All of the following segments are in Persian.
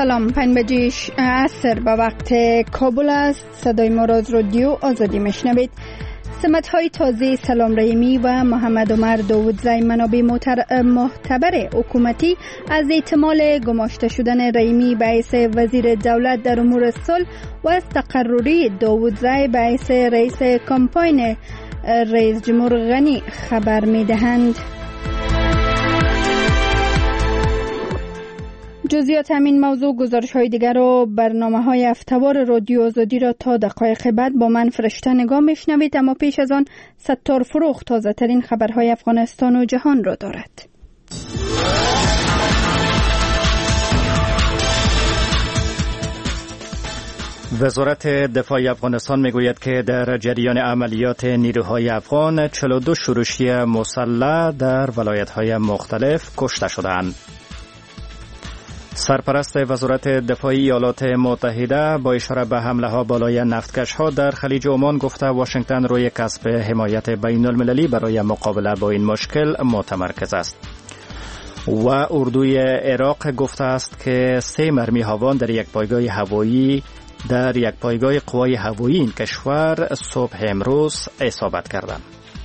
سلام، 5 عصر به وقت کابل است. صدای ما را از رادیو آزادی میشنوید. سمت‌های تازه سلام رحیمی و محمد عمر داودزی منابع معتبر حکومتی از احتمال گماشته شدن رحیمی به حیث وزیر دولت در امور صلح و از تقرری داودزی به حیث رئیس کمپاین رئیس جمهور غنی خبر می‌دهند. جزئیات همین موضوع گزارش‌های دیگر و برنامه‌های هفته‌وار رادیو آزادی را تا دقایق بعد با من فرشته نگاه می‌شنوید، اما پیش از آن ستار فروغ تازه‌ترین خبرهای افغانستان و جهان را دارد. وزارت دفاع افغانستان میگوید که در جریان عملیات نیروهای افغان 42 شورشی مسلح در ولایت‌های مختلف کشته شدند. سرپرست وزارت دفاع ایالات متحده با اشاره به حمله‌ها بالای نفتکش‌ها در خلیج عمان گفته واشنگتن روی کسب حمایت بین‌المللی برای مقابله با این مشکل متمرکز است. و اردوی عراق گفته است که 3 مرمی هاوان در یک پایگاه قوای هوایی این کشور صبح امروز اصابت کردند.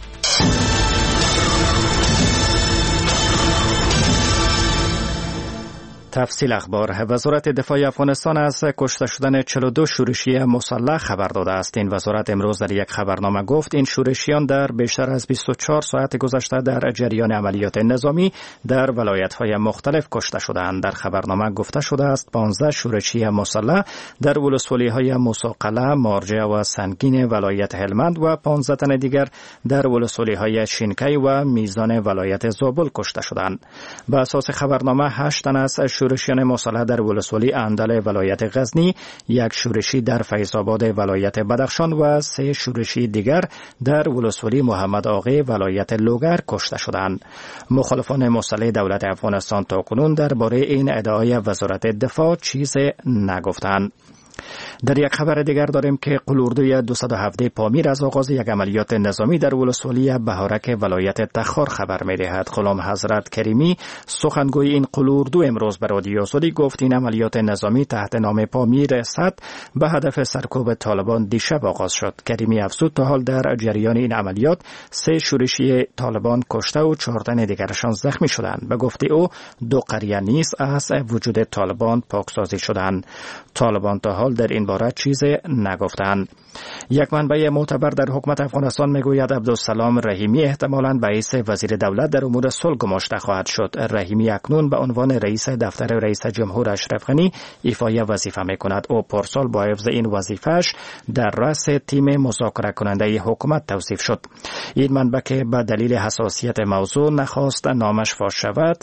تفصیل اخبار. وزارت دفاع افغانستان از کشته شدن 42 شورشی مسلح خبر داده است. این وزارت امروز در یک خبرنامه گفت این شورشیان در بیشتر از 24 ساعت گذشته در جریان عملیات نظامی در ولایت‌های مختلف کشته شدند. در خبرنامه گفته شده است 15 شورشی مسلح در ولسوالی‌های موسی-قلعه، مارجه و سنگین ولایت هلمند و 15 تن دیگر در ولسوالی‌های شینکی و میزان ولایت زابل کشته شدند. بر اساس خبرنامه 8 تن از شورشیان مسلح در ولسوالی اندل ولایت غزنی، 1 شورشی در فیض آباد ولایت بدخشان و 3 شورشی دیگر در ولسوالی محمد آقی ولایت لوگر کشته شدند. مخالفان مسلح دولت افغانستان تاکنون درباره این ادعای وزارت دفاع چیزی نگفتند. در یک خبر دیگر داریم که قلوردوی 217 پامیر از آغاز یک عملیات نظامی در ولسوالی بهارک ولایت تخار خبر می‌دهد. غلام حضرت کریمی سخنگوی این قلوردو امروز به رادیو آزادی گفت این عملیات نظامی تحت نام پامیر 100 به هدف سرکوب طالبان دیشب آغاز شد. کریمی افزود تا حال در جریان این عملیات 3 شورشی طالبان کشته و 4 تن دیگرشان زخمی شدند. به گفته او 2 قریه نیز از وجود طالبان پاکسازی شدند. طالبان تا حال در این باره چیزی نگفتند. یک منبع معتبر در حکومت افغانستان میگوید عبدالسلام رحیمی احتمالاً به حیث وزیر دولت در امور صلح گماشته خواهد شد. رحیمی اکنون به عنوان رئیس دفتر رئیس جمهور اشرف غنی ایفای وظیفه میکند. او پارسال با حفظ این وظیفه‌اش در رأس تیم مذاکره کننده حکومت توصیف شد. این منبع که به دلیل حساسیت موضوع نخواست نامش فاش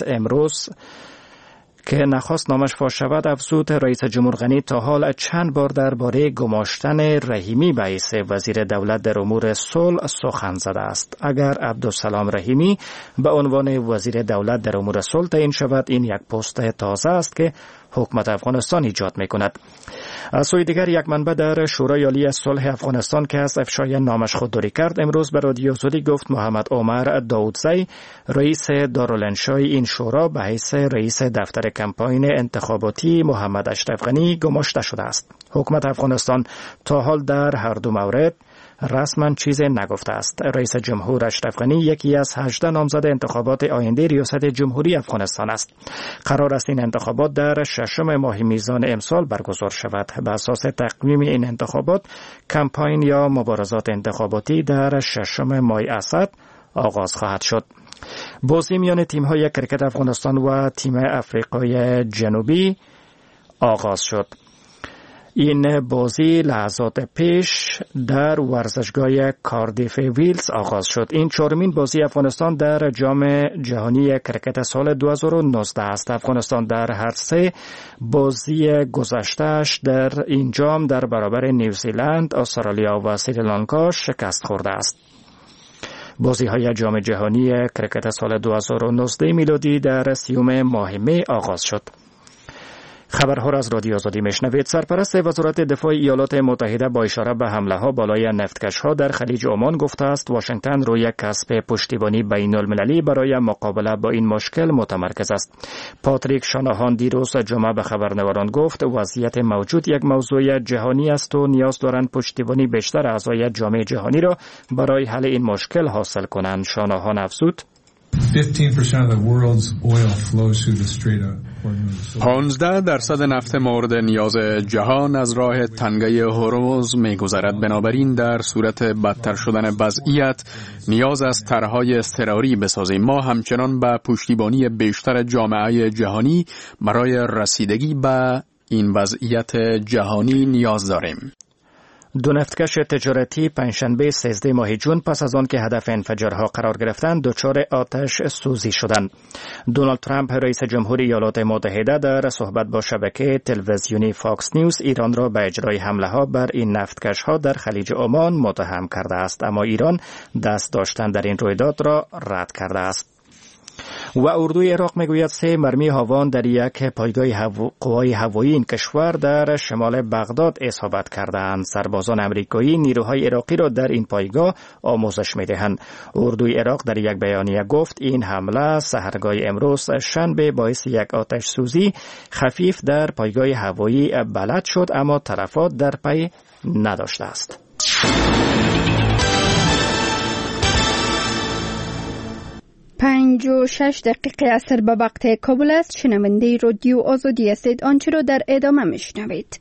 شود افزود رئیس جمهور غنی تا حال چند بار درباره گماشتن رحیمی به حیث وزیر دولت در امور صلح سخن زده است. اگر عبدالسلام رحیمی به عنوان وزیر دولت در امور صلح تعیین شود این یک پست تازه است که حکومت افغانستان ایجاد می‌کند. از سوی دیگر یک منبع در شورای عالی صلح افغانستان که از افشای نامش خودداری کرد امروز به رادیو آزادی گفت محمد عمر داودزی رئیس دارالانشای این شورا به حیث رئیس دفتر کمپاین انتخاباتی محمد اشرف غنی گماشته شده است. حکومت افغانستان تا حال در هر دو مورد رسما چیزی نگفته است. رئیس جمهور اشرف غنی یکی از 18 نامزد انتخابات آینده ریاست جمهوری افغانستان است. قرار است این انتخابات در 6 ماه میزان امسال برگزار شود. به اساس تقویم این انتخابات کمپاین یا مبارزات انتخاباتی در 6 ماه اسد آغاز خواهد شد. بازی میان تیم‌های کرکت افغانستان و تیم آفریقای جنوبی آغاز شد. این بازی لحظات پیش در ورزشگاه کاردیف ویلز آغاز شد. این 4مین بازی افغانستان در جام جهانی کرکت سال 2019 است. افغانستان در هر 3 بازی گذشته‌اش در این جام در برابر نیوزیلند، استرالیا و سریلانکا شکست خورده است. بازی‌های جام جهانی کرکت سال 2019 میلادی در 30 ماه می آغاز شد. خبرها را از رادیو آزادی میشنوید. سرپرست وزارت دفاع ایالات متحده با اشاره به حمله ها بالای نفتکش‌ها در خلیج عمان گفته است واشنگتن روی کسب پشتیبانی بین‌المللی برای مقابله با این مشکل متمرکز است. پاتریک شاناهان دیروز جمعه به خبرنگاران گفت وضعیت موجود یک موضوع جهانی است و نیاز دارند پشتیبانی بیشتر اعضای جامعه جهانی را برای حل این مشکل حاصل کنند. شاناهان افزود 15% نفت مورد نیاز جهان از راه تنگه هرمز می‌گذرد. بنابراین در صورت بدتر شدن وضعیت نیاز از طرح‌های اضطراری بسازیم. ما همچنان به پشتیبانی بیشتر جامعه جهانی برای رسیدگی به این وضعیت جهانی نیاز داریم. دو نفتکش تجارتی پنجشنبه 13 ماه جون پس از آن که هدف انفجارها قرار گرفتند دچار آتش سوزی شدند. دونالد ترامپ رئیس جمهور ایالات متحده در صحبت با شبکه تلویزیونی فاکس نیوز ایران را به اجرای حمله ها بر این نفتکش ها در خلیج عمان متهم کرده است، اما ایران دست داشتن در این رویداد را رد کرده است. و اردوی عراق میگوید 3 مرمی هاوان در یک پایگاه قوای هوایی این کشور در شمال بغداد اصابت کردند. سربازان آمریکایی نیروهای عراقی را در این پایگاه آموزش میدهند. اردوی عراق در یک بیانیه گفت این حمله سحرگاه امروز شنبه باعث یک آتش سوزی خفیف در پایگاه هوایی بلد شد، اما تلفات در پی نداشته است. 5:06 عصر به وقت کابل است. شنونده رادیو آزادی هستید. آنچه را در ادامه میشنوید.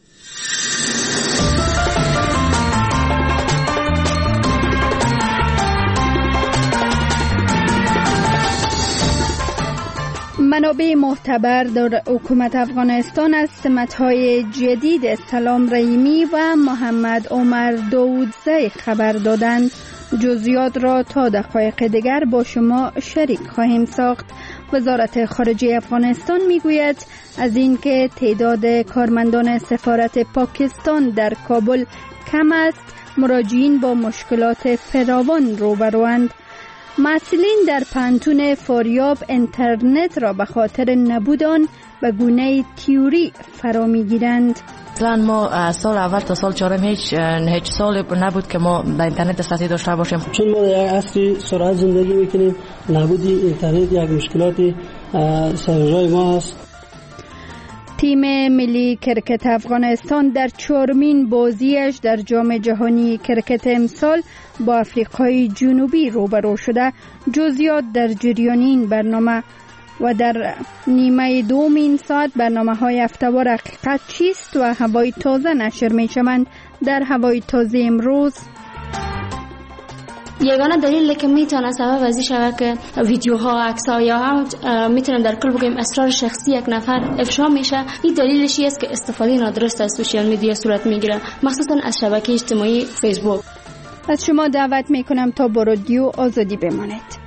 منابع معتبر در حکومت افغانستان از سمت‌های جدید سلام رحیمی و محمد عمر داودزی خبر دادند. جزئیات را تا دقایق دیگر با شما شریک خواهیم ساخت. وزارت خارجه افغانستان میگوید از اینکه تعداد کارمندان سفارت پاکستان در کابل کم است، مراجعین با مشکلات فراوان روبروند. مسئولین در پانتون فاریاب اینترنت را به خاطر نبود آن به گونه تئوری فرا میگیرند. اصلا ما سال اول تا سال چهارم هیچ سال نبود که ما به اینترنت دسترسی داشته باشیم. چون ما در یک عصر سرعت زندگی میکنیم، نبود اینترنت یک مشکلات سرجای ما است. تیم ملی کرکت افغانستان در 4مین بازیش در جام جهانی کرکت امسال با آفریقای جنوبی روبرو شده. جزئیات در جریان این برنامه و در نیمه دوم این ساعت برنامه‌های هفته‌وار حقیقت چیست و هوای تازه نشر می‌شوند. در هوای تازه امروز یگانه دلیلی که میتونه سبب ازی شود که ویدیوها، عکس‌ها یا هم میتونیم در کل بگیم اسرار شخصی یک نفر افشا میشه، این دلیلش است که استفاده نادرست از سوشیال میدیا صورت میگیره، مخصوصا از شبکه اجتماعی فیسبوک. از شما دعوت میکنم تا با رادیو آزادی بمانید.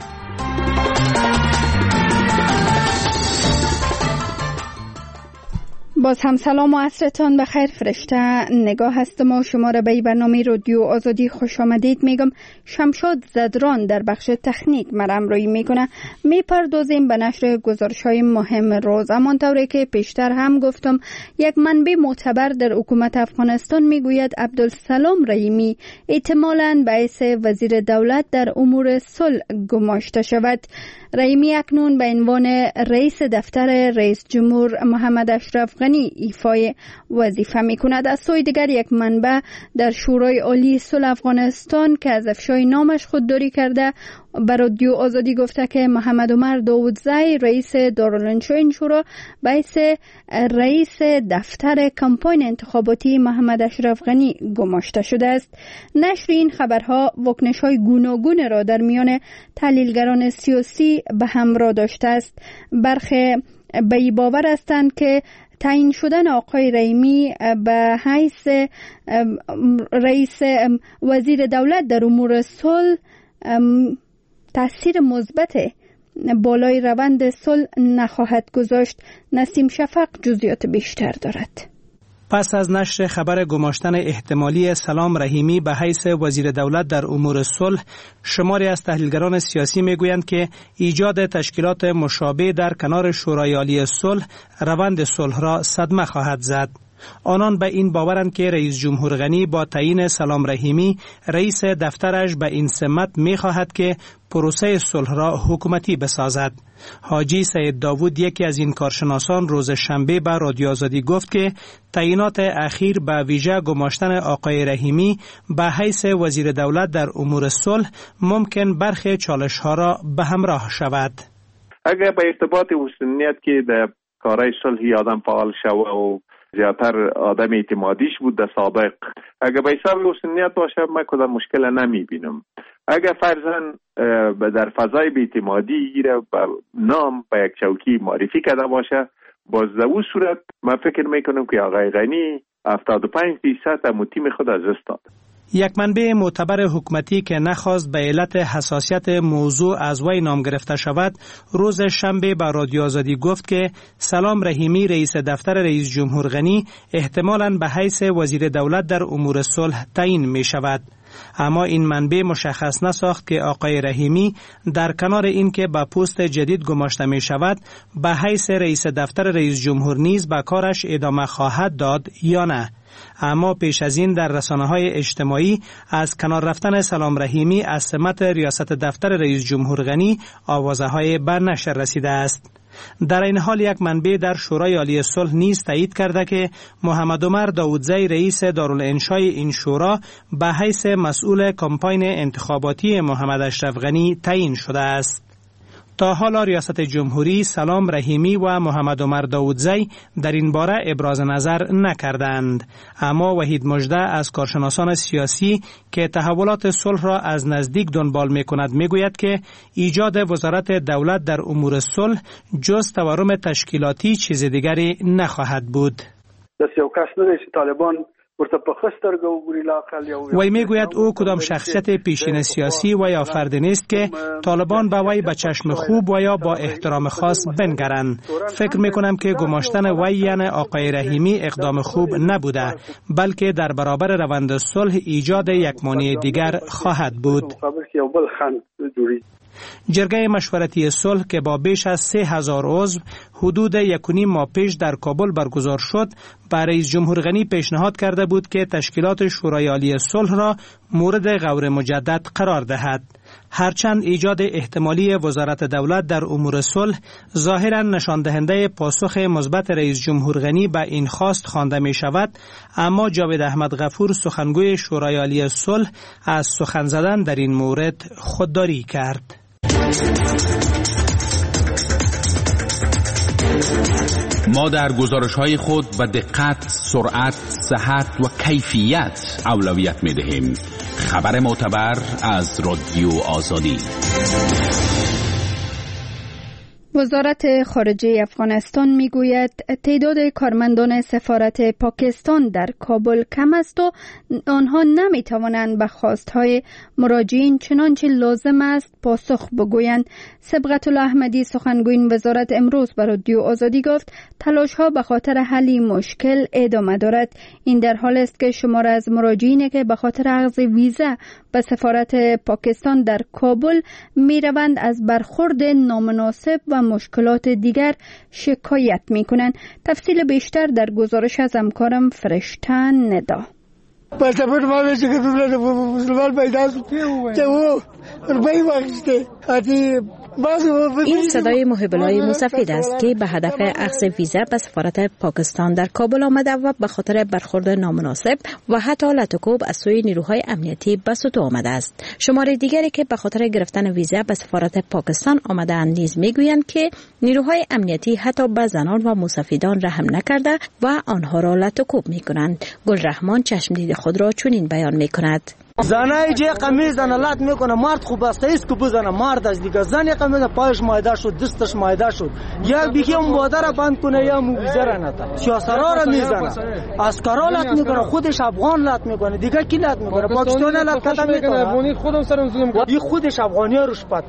باز هم سلام و عصرتان بخیر. فرشته نگاه هستم و شما را به برنامه رادیو آزادی خوش آمدید میگم. شمشاد زدران در بخش تکنیک مرامرویی میکنه. میپردازیم به نشر گزارش‌های مهم روز. همانطوری که پیشتر هم گفتم، یک منبع معتبر در حکومت افغانستان میگوید عبدالسلام رحیمی احتمالاً به حیث وزیر دولت در امور صلح گماشته شود. رحیمی اکنون به عنوان رئیس دفتر رئیس جمهور محمد اشرف غنی ایفای وظیفه میکند. از سوی دیگر یک منبع در شورای عالی صلح افغانستان که از افشای نامش خودداری کرده به رادیو آزادی گفته که محمد عمر داودزی رئیس دارالانشا این شورا به حیث رئیس دفتر کمپاین انتخاباتی محمد اشرف غنی گماشته شده است. نشر این خبرها واکنش‌های گوناگون را در میان تحلیلگران سیاسی به همراه داشته است. برخی به این باور هستند که تعیین شدن آقای رحیمی به حیث رئیس وزیر دولت در امور صلح تأثیر مثبت بالای روند صلح نخواهد گذاشت. نسیم شفق جزئیات بیشتر دارد. پس از نشر خبر گماشتن احتمالی سلام رحیمی به حیث وزیر دولت در امور صلح، شماری از تحلیلگران سیاسی میگویند که ایجاد تشکیلات مشابه در کنار شورای عالی صلح روند صلح را صدمه خواهد زد. آنان به این باورند که رئیس جمهور غنی با تعیین سلام رحیمی رئیس دفترش به این سمت می‌خواهد که پروسه صلح را حکومتی بسازد. حاجی سید داوود، یکی از این کارشناسان، روز شنبه به رادیو آزادی گفت که تعیینات اخیر به ویژه گماشتن آقای رحیمی به حیث وزیر دولت در امور صلح ممکن برخی چالش‌ها را به همراه شود. اگر به ارتباط حسنیت که در کارهای صلحی آدم فعال شود و زیادتر آدم اعتمادیش بود در سابق، اگر به حساب حسنیت باشه من کدام مشکل نمی بینم. اگر فرضاً در فضای بی‌اعتمادی گیره به نام به یک چوکی معرفی کرده باشه، باز در اون صورت من فکر میکنم که آقای غنی 75% از تیم خود از دست داد. یک منبع معتبر حکومتی که نخواست به علت حساسیت موضوع از وی نام گرفته شود، روز شنبه به رادیو آزادی گفت که سلام رحیمی رئیس دفتر رئیس جمهور غنی احتمالاً به حیث وزیر دولت در امور صلح تعیین می شود. اما این منبع مشخص نساخت که آقای رحیمی در کنار این که به پست جدید گماشته می شود، به حیث رئیس دفتر رئیس جمهور نیز به کارش ادامه خواهد داد یا نه. اما پیش از این در رسانه‌های اجتماعی از کنار رفتن سلام رحیمی از سمت ریاست دفتر رئیس جمهور غنی آوازه‌های به نشر رسیده است. در این حال یک منبع در شورای عالی صلح نیز تایید کرده که محمد عمر داودزی رئیس دارالانشای این شورا به حیث مسئول کمپاین انتخاباتی محمد اشرف غنی تعیین شده است. تا حالا ریاست جمهوری سلام رحیمی و محمد عمر داودزی در این باره ابراز نظر نکردند. اما وحید مژده از کارشناسان سیاسی که تحولات صلح را از نزدیک دنبال می‌کند میگوید که ایجاد وزارت دولت در امور صلح جز تورم تشکیلاتی چیز دیگری نخواهد بود. وی میگوید او کدام شخصیت پیشین سیاسی و یا فرد نیست که طالبان به وی به چشم خوب و یا با احترام خاص بنگرند. فکر میکنم که گماشتن وی یعنی آقای رحیمی اقدام خوب نبوده، بلکه در برابر روند صلح ایجاد یک مانع دیگر خواهد بود. جرگه مشورتی صلح که با بیش از 3000 عضو حدود 1.5 ماه پیش در کابل برگزار شد، به رئیس جمهور غنی پیشنهاد کرده بود که تشکیلات شورای عالی صلح را مورد غور مجدد قرار دهد. هرچند ایجاد احتمالی وزارت دولت در امور صلح ظاهراً نشان دهنده پاسخ مثبت رئیس جمهور غنی به این خواست خوانده می شود، اما جاوید احمد غفور سخنگوی شورای عالی صلح از سخن زدن در این مورد خودداری کرد. ما در گزارش‌های خود به دقت، سرعت، صحت و کیفیت اولویت می‌دهیم. خبر معتبر از رادیو آزادی. وزارت خارجه افغانستان میگوید تعداد کارمندان سفارت پاکستان در کابل کم است و آنها نمیتوانند به خواستهای مراجعین چنانچه لازم است پاسخ بگویند. صبغت الله احمدی سخنگوی این وزارت امروز بر رادیو آزادی گفت تلاش‌ها به خاطر حل مشکل ادامه دارد. این در حال است که شمار از مراجعینی که به خاطر اخذ ویزا به سفارت پاکستان در کابل میروند از برخورد نامناسب و مشکلات دیگر شکایت میکنند. تفصیل بیشتر در گزارش از همکارم فرشته ندا. پاسپورت ما میشه که مسلمان پیدا شده و روپایی واخیسته. این صدای محب الله موسفید است که به هدف اخذ ویزا به سفارت پاکستان در کابل آمده و به خاطر برخورد نامناسب و حتی لطکوب از سوی نیروهای امنیتی به سوتو آمده است. شمار دیگری که به خاطر گرفتن ویزا به سفارت پاکستان آمده‌اند نیز میگویند که نیروهای امنیتی حتی به زنان و موسفیدان رحم نکرده و آنها را لطکوب میکنند. گلرحمان چشمدید خود را چنین بیان میکند. زنای جه قمیز زنالات میکنه، مرد خوب است ایست که بزنه، مرد از دیگه زن قمیز پایش مایده شد، دستش مایده شد، یا بیکی اون باده را بند کنه یا موزه را نتا سیاسرا را میزنه، اسکرا لات میکنه، خودش افغان لات میکنه، دیگه کی لات میکنه؟ پاکستانی لات کتا میکنه، افغانی خودم سرم ظلم کنه، خودش افغانی روش پات می.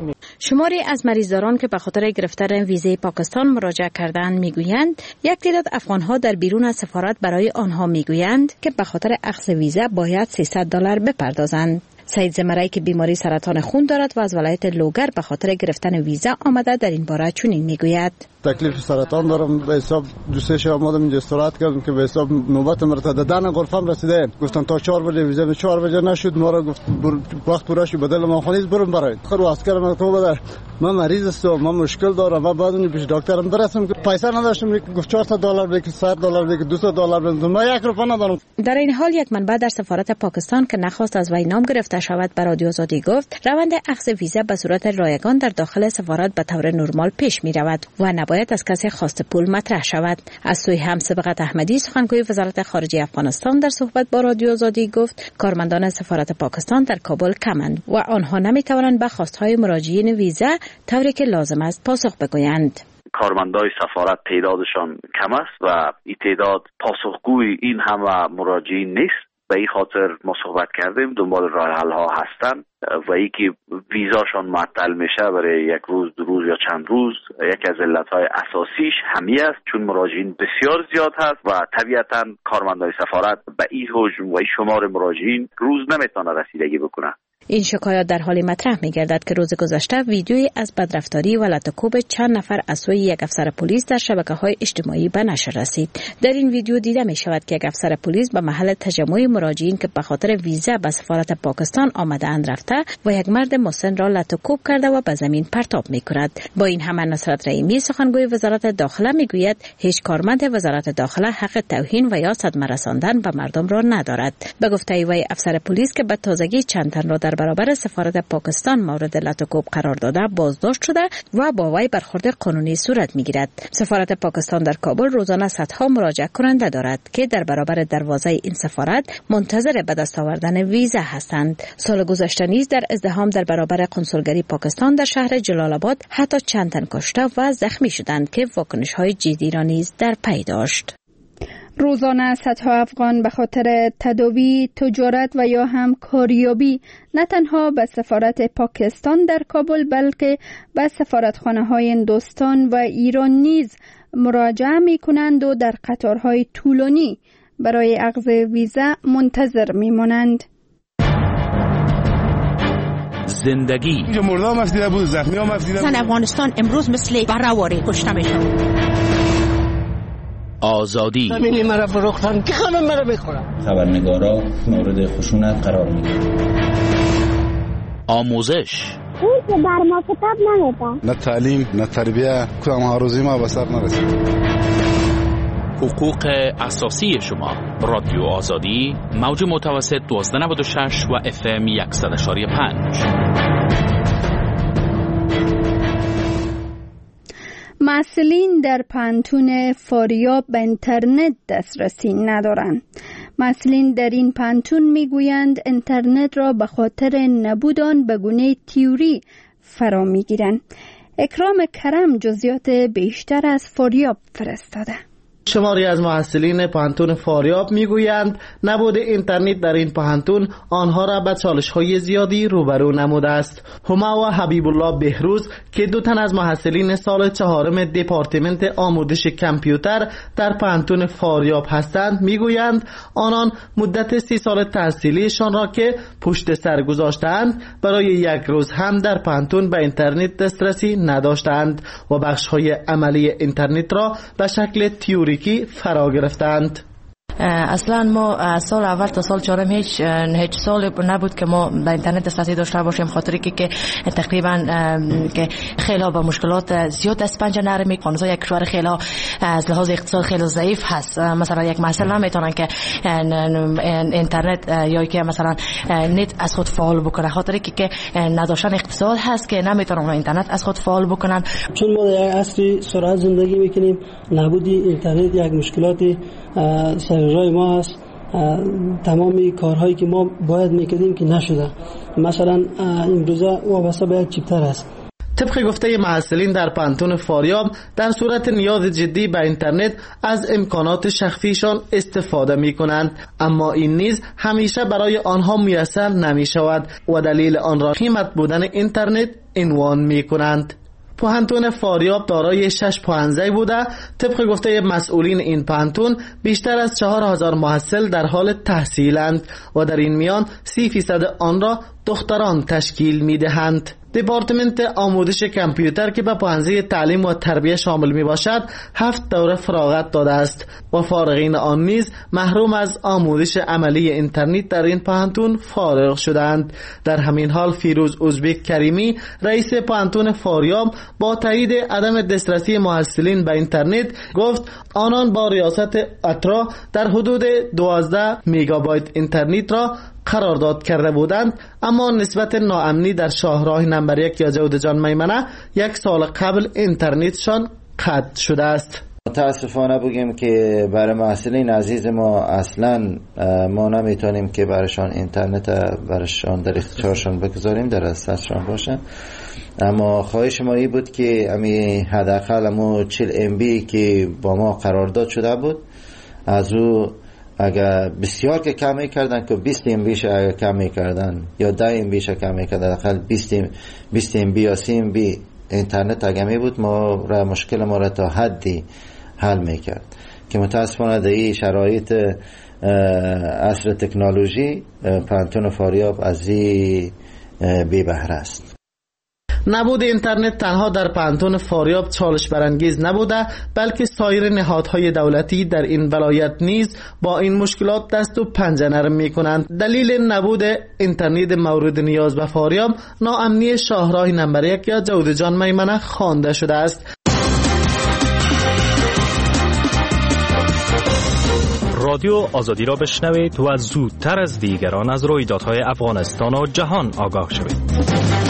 شماری از مریضداران که به خاطر گرفتن ویزای پاکستان مراجعه کردند میگویند یک تعداد افغان‌ها در بیرون از سفارت برای آنها میگویند که به خاطر اخذ ویزا باید $300 بپردازند. سعید زمرایی که بیماری سرطان خون دارد و از ولایت لوگر به خاطر گرفتن ویزا آمده در این باره چنین میگوید: تکلیف سرطان دارم، به حساب دوسته شب آمدم اینجا استراحت کردم که به حساب نوبت مرتددن غرفم رسیده. گفتن تا 4 بجه ویزا، 4 بجه نشد. ما را گفت وقت پورا شد، بدل ما خونیز برم برای خر واسکر من تو بدر من مریض هستم، من مشکل دارم و بعد اون پیش دکترم برسم که پیسه نداشتم. گفت $400 بده، $100 بده، $200 بده، من 1 روپیه ندارم. در این حال یک منبع در سفارت پاکستان که نخواست از وی نام گرفته شود به رادیو آزادی گفت روند اخذ ویزا به صورت رایگان در داخل سفارت به طور نرمال پیش می رود و نباید از کسی خواست پول مطرح شود. از سوی هم سبقت احمدی سخنگوی وزارت خارجه افغانستان در صحبت با رادیو آزادی گفت کارمندان سفارت پاکستان در کابل کمند و آنها نمی توانند به خواستهای مراجعین ویزا طوری که لازم است پاسخ بگویند. کارمندای سفارت تعدادشان کم است و این تعداد پاسخگوی این همه مراجعین نیست. به این خاطر ما صحبت کردیم، دنبال راه حل ها هستن و ای که ویزاشان معطل میشه برای 1 روز 2 روز یا چند روز، یکی از علتهای اساسیش همی است چون مراجعین بسیار زیاد هست و طبیعتا کارمندای سفارت به این حجم و این شمار مراجعین روز نمیتونه رسیدگی بکنه. این شکایات در حالی مطرح می‌گردد که روز گذشته ویدیویی از بدرفتاری و لطکوب چند نفر از سوی یک افسر پلیس در شبکه‌های اجتماعی به نشر رسید. در این ویدیو دیده می‌شود که یک افسر پلیس به محل تجمع مراجعین که به خاطر ویزا به سفارت پاکستان آمده‌اند رفته و یک مرد مسن را لطکوب کرده و به زمین پرتاب می‌کند. با این همه نصرت رحیمی سخنگوی وزارت داخله می‌گوید هیچ کارمند وزارت داخله حق توهین و یا صدمه رساندن به مردم را ندارد. به گفته وی افسر پلیس که به تازگی چند تن را در برابر سفارت پاکستان مورد لطکوب قرار داده بازداشت شده و با وی برخورد قانونی صورت میگیرد. سفارت پاکستان در کابل روزانه صدها مراجعه کننده دارد که در برابر دروازه این سفارت منتظر به دست آوردن ویزا هستند. سال گذشته نیز در ازدحام در برابر کنسولگری پاکستان در شهر جلال آباد حتی چند تن کشته و زخمی شدند که واکنش‌های جدی را نیز در پی داشت. روزانه صدها افغان به خاطر تداوی، تجارت و یا هم کاریابی نه تنها به سفارت پاکستان در کابل بلکه به سفارتخانه‌های هندوستان و ایران نیز مراجعه می‌کنند و در قطارهای طولانی برای اخذ ویزا منتظر می‌مانند. زندگی مردم افسیده بود، زخمی هم افسیده بود. افغانستان امروز مثل برآوری کشته میشن. آزادی همینی مرا فروختن که همه مرا بخورن. خبرنگارا مورد خشونت قرار میگیرن. آموزش اون که بر ما کتاب نمیده. نه تعلیم نه تربیه، کدام آرزوی ما به سر نرسید. حقوق اساسی شما. رادیو آزادی موج متوسط 1296 و FM 100.5. محصلین در پانتون فاریاب به اینترنت دسترسی ندارند. محصلین در این پانتون میگویند اینترنت را به خاطر نبود آن به گونه تئوری فرا میگیرند. اکرام کرم جزئیات بیشتر از فاریاب فرستاده. شماری از محصلین پانتون فاریاب میگویند نبود اینترنت در این پانتون آنها را به چالش‌های زیادی روبرو نموده است. هما و حبیب الله بهروز که 2 تن از محصلین سال 4 دپارتمنت آموزش کامپیوتر در پانتون فاریاب هستند میگویند آنان مدت 30 سال تحصیلیشان را که پشت سر گذاشتند برای 1 روز هم در پانتون به اینترنت دسترسی نداشتند و بخش‌های عملی اینترنت را به شکل تئوری کی فرا گرفتند. اصلا ما سال اول تا سال 4 هیچ سال نبود که ما به اینترنت دسترسی داشته باشیم، خاطری که تقریبا که خیلی به مشکلات زیاد دست پنجه نرمی. قانون یک کشور خیلی از لحاظ اقتصاد خیلی ضعیف هست. مثلا یک محصول نمیتونن که اینترنت یا که مثلا نت از خود فعال بکنه، خاطری که نداشتن اقتصاد هست که نمیتونن اینترنت از خود فعال بکنن. چون ما در یک عصر سرعت زندگی میکنیم، نبود اینترنت یک مشکلاتی سر ما هست. تمامی کارهایی که ما باید میکردیم که نشده. مثلا امروزه وابسته به یک چیپتر است. طبق گفته محصلین در پانتون فاریاب در صورت نیاز جدی به اینترنت از امکانات شخصیشان استفاده می کنند، اما این نیز همیشه برای آنها میسر نمی شود و دلیل آن را قیمت بودن اینترنت عنوان می کنند. پانتون فاریاب دارای 6 پوهنځی بوده. طبق گفته مسئولین این پانتون بیشتر از 4000 محصل در حال تحصیلند و در این میان 30% آن را دختران تشکیل می دهند. دپارتمنت آموزش کامپیوتر که به پوهنځی تعلیم و تربیه شامل می باشد 7 دوره فراغت داده است و فارغین آن نیز محروم از آموزش عملی اینترنت در این پانتون فارغ شدند. در همین حال فیروز ازبک کریمی رئیس پانتون فاریاب با تایید عدم دسترسی محصلین به اینترنت گفت آنان با ریاست اترا در حدود 12 میگابایت اینترنت را قرارداد کرده بودند، اما نسبت ناامنی در شاهراه نمبر 1 یا جود جان میمنه 1 سال قبل اینترنتشان قطع شده است. متاسفانه بگیم که برای محصلین عزیز ما اصلا ما نمیتونیم که برایشان اینترنت برایشان در اختیارشان بگذاریم، در دسترسشان باشه. اما خواهش ما این بود که امی حداقل امو 40 MB که با ما قرارداد شده بود از او اگر بسیار که کم میکردن که 20 MB اگر کم میکردن یا 10 MB کم میکردن داخل 20 MB یا 30 MB اینترنت اگر می بود ما را مشکل ما را تا حدی حل میکرد که متاسفانه در این شرایط عصر تکنولوژی پانتون فاریاب از این بی بهره است. نبود اینترنت تنها در پانتون فاریاب چالش برانگیز نبوده، بلکه سایر نهادهای دولتی در این ولایت نیز با این مشکلات دست و پنجه نرم می‌کنند. دلیل نبود اینترنت مورد نیاز به فاریاب ناامنی شاهراه نمبر 1 یا جود جان میمنه خوانده شده است. رادیو آزادی را بشنوید و زودتر از دیگران از رویدادهای افغانستان و جهان آگاه شوید.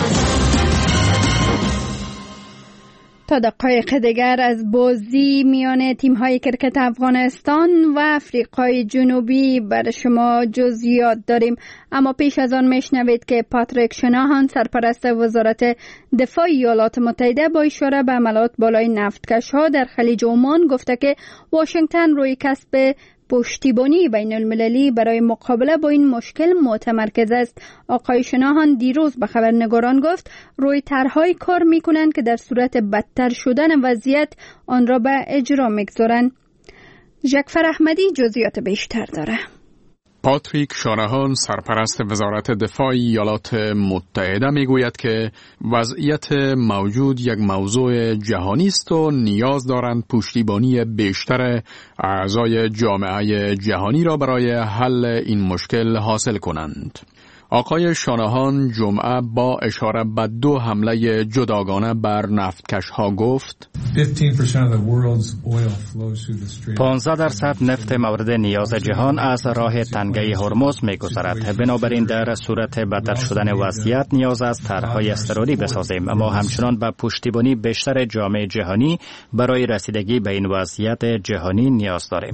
تا دقایق دیگر از بازی میان تیم‌های کرکت افغانستان و آفریقای جنوبی بر شما جزئیات داریم، اما پیش از آن میشنوید که پاتریک شناهان سرپرست وزارت دفاع ایالات متحده با اشاره به حملات بالای نفتکش‌ها در خلیج عمان گفته که واشنگتن روی کسب پشتیبانی بین المللی برای مقابله با این مشکل متمرکز است. آقای شناهان دیروز به خبرنگاران گفت روی طرح‌های کار می‌کنند که در صورت بدتر شدن وضعیت آن را به اجرا می‌گذارند. جعفر احمدی جزئیات بیشتر داره. پاتریک شانهان سرپرست وزارت دفاع ایالات متحده میگوید که وضعیت موجود یک موضوع جهانی است و نیاز دارند پشتیبانی بیشتر اعضای جامعه جهانی را برای حل این مشکل حاصل کنند. آقای شانهان جمعه با اشاره به 2 حمله جداگانه بر نفتکش‌ها گفت 15% نفت مورد نیاز جهان از راه تنگه هرمز می‌گذرد. بنابراین در صورت بدتر شدن وضعیت نیاز است طرح‌های اضطراری بسازیم، اما همچنان به پشتیبانی بیشتر جامعه جهانی برای رسیدگی به این وضعیت جهانی نیاز داریم.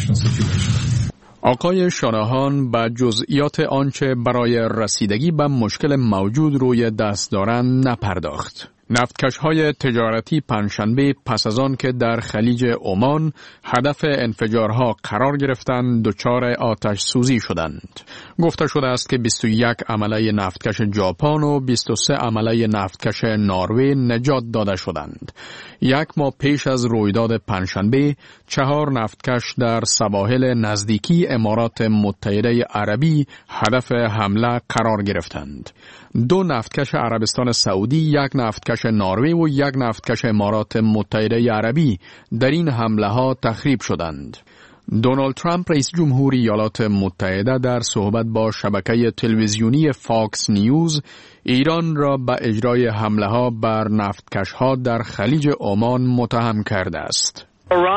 آقای شانهان به جزئیات آنچه برای رسیدگی به مشکل موجود روی دست دارند نپرداخت. نفتکش‌های تجارتی پنجشنبه پس از آن که در خلیج عمان هدف انفجارها قرار گرفتند دچار آتش سوزی شدند. گفته شده است که 21 عمله نفتکش ژاپن و 23 عمله نفتکش نروژ نجات داده شدند. 1 ماه پیش از رویداد پنجشنبه 4 نفتکش در سواحل نزدیکی امارات متحده عربی هدف حمله قرار گرفتند. 2 نفتکش عربستان سعودی، 1 نفتکش نروژ و 1 نفتکش امارات متحده عربی در این حمله ها تخریب شدند. دونالد ترامپ رئیس جمهوری ایالات متحده در صحبت با شبکه تلویزیونی فاکس نیوز ایران را به اجرای حمله ها بر نفتکش ها در خلیج عمان متهم کرده است.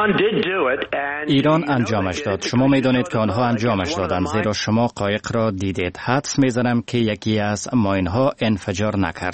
ایران انجامش داد. شما میدانید که آنها انجامش دادند، زیرا شما قایق را دیدید. حدس میزنم که یکی از ماینها انفجار نکرد.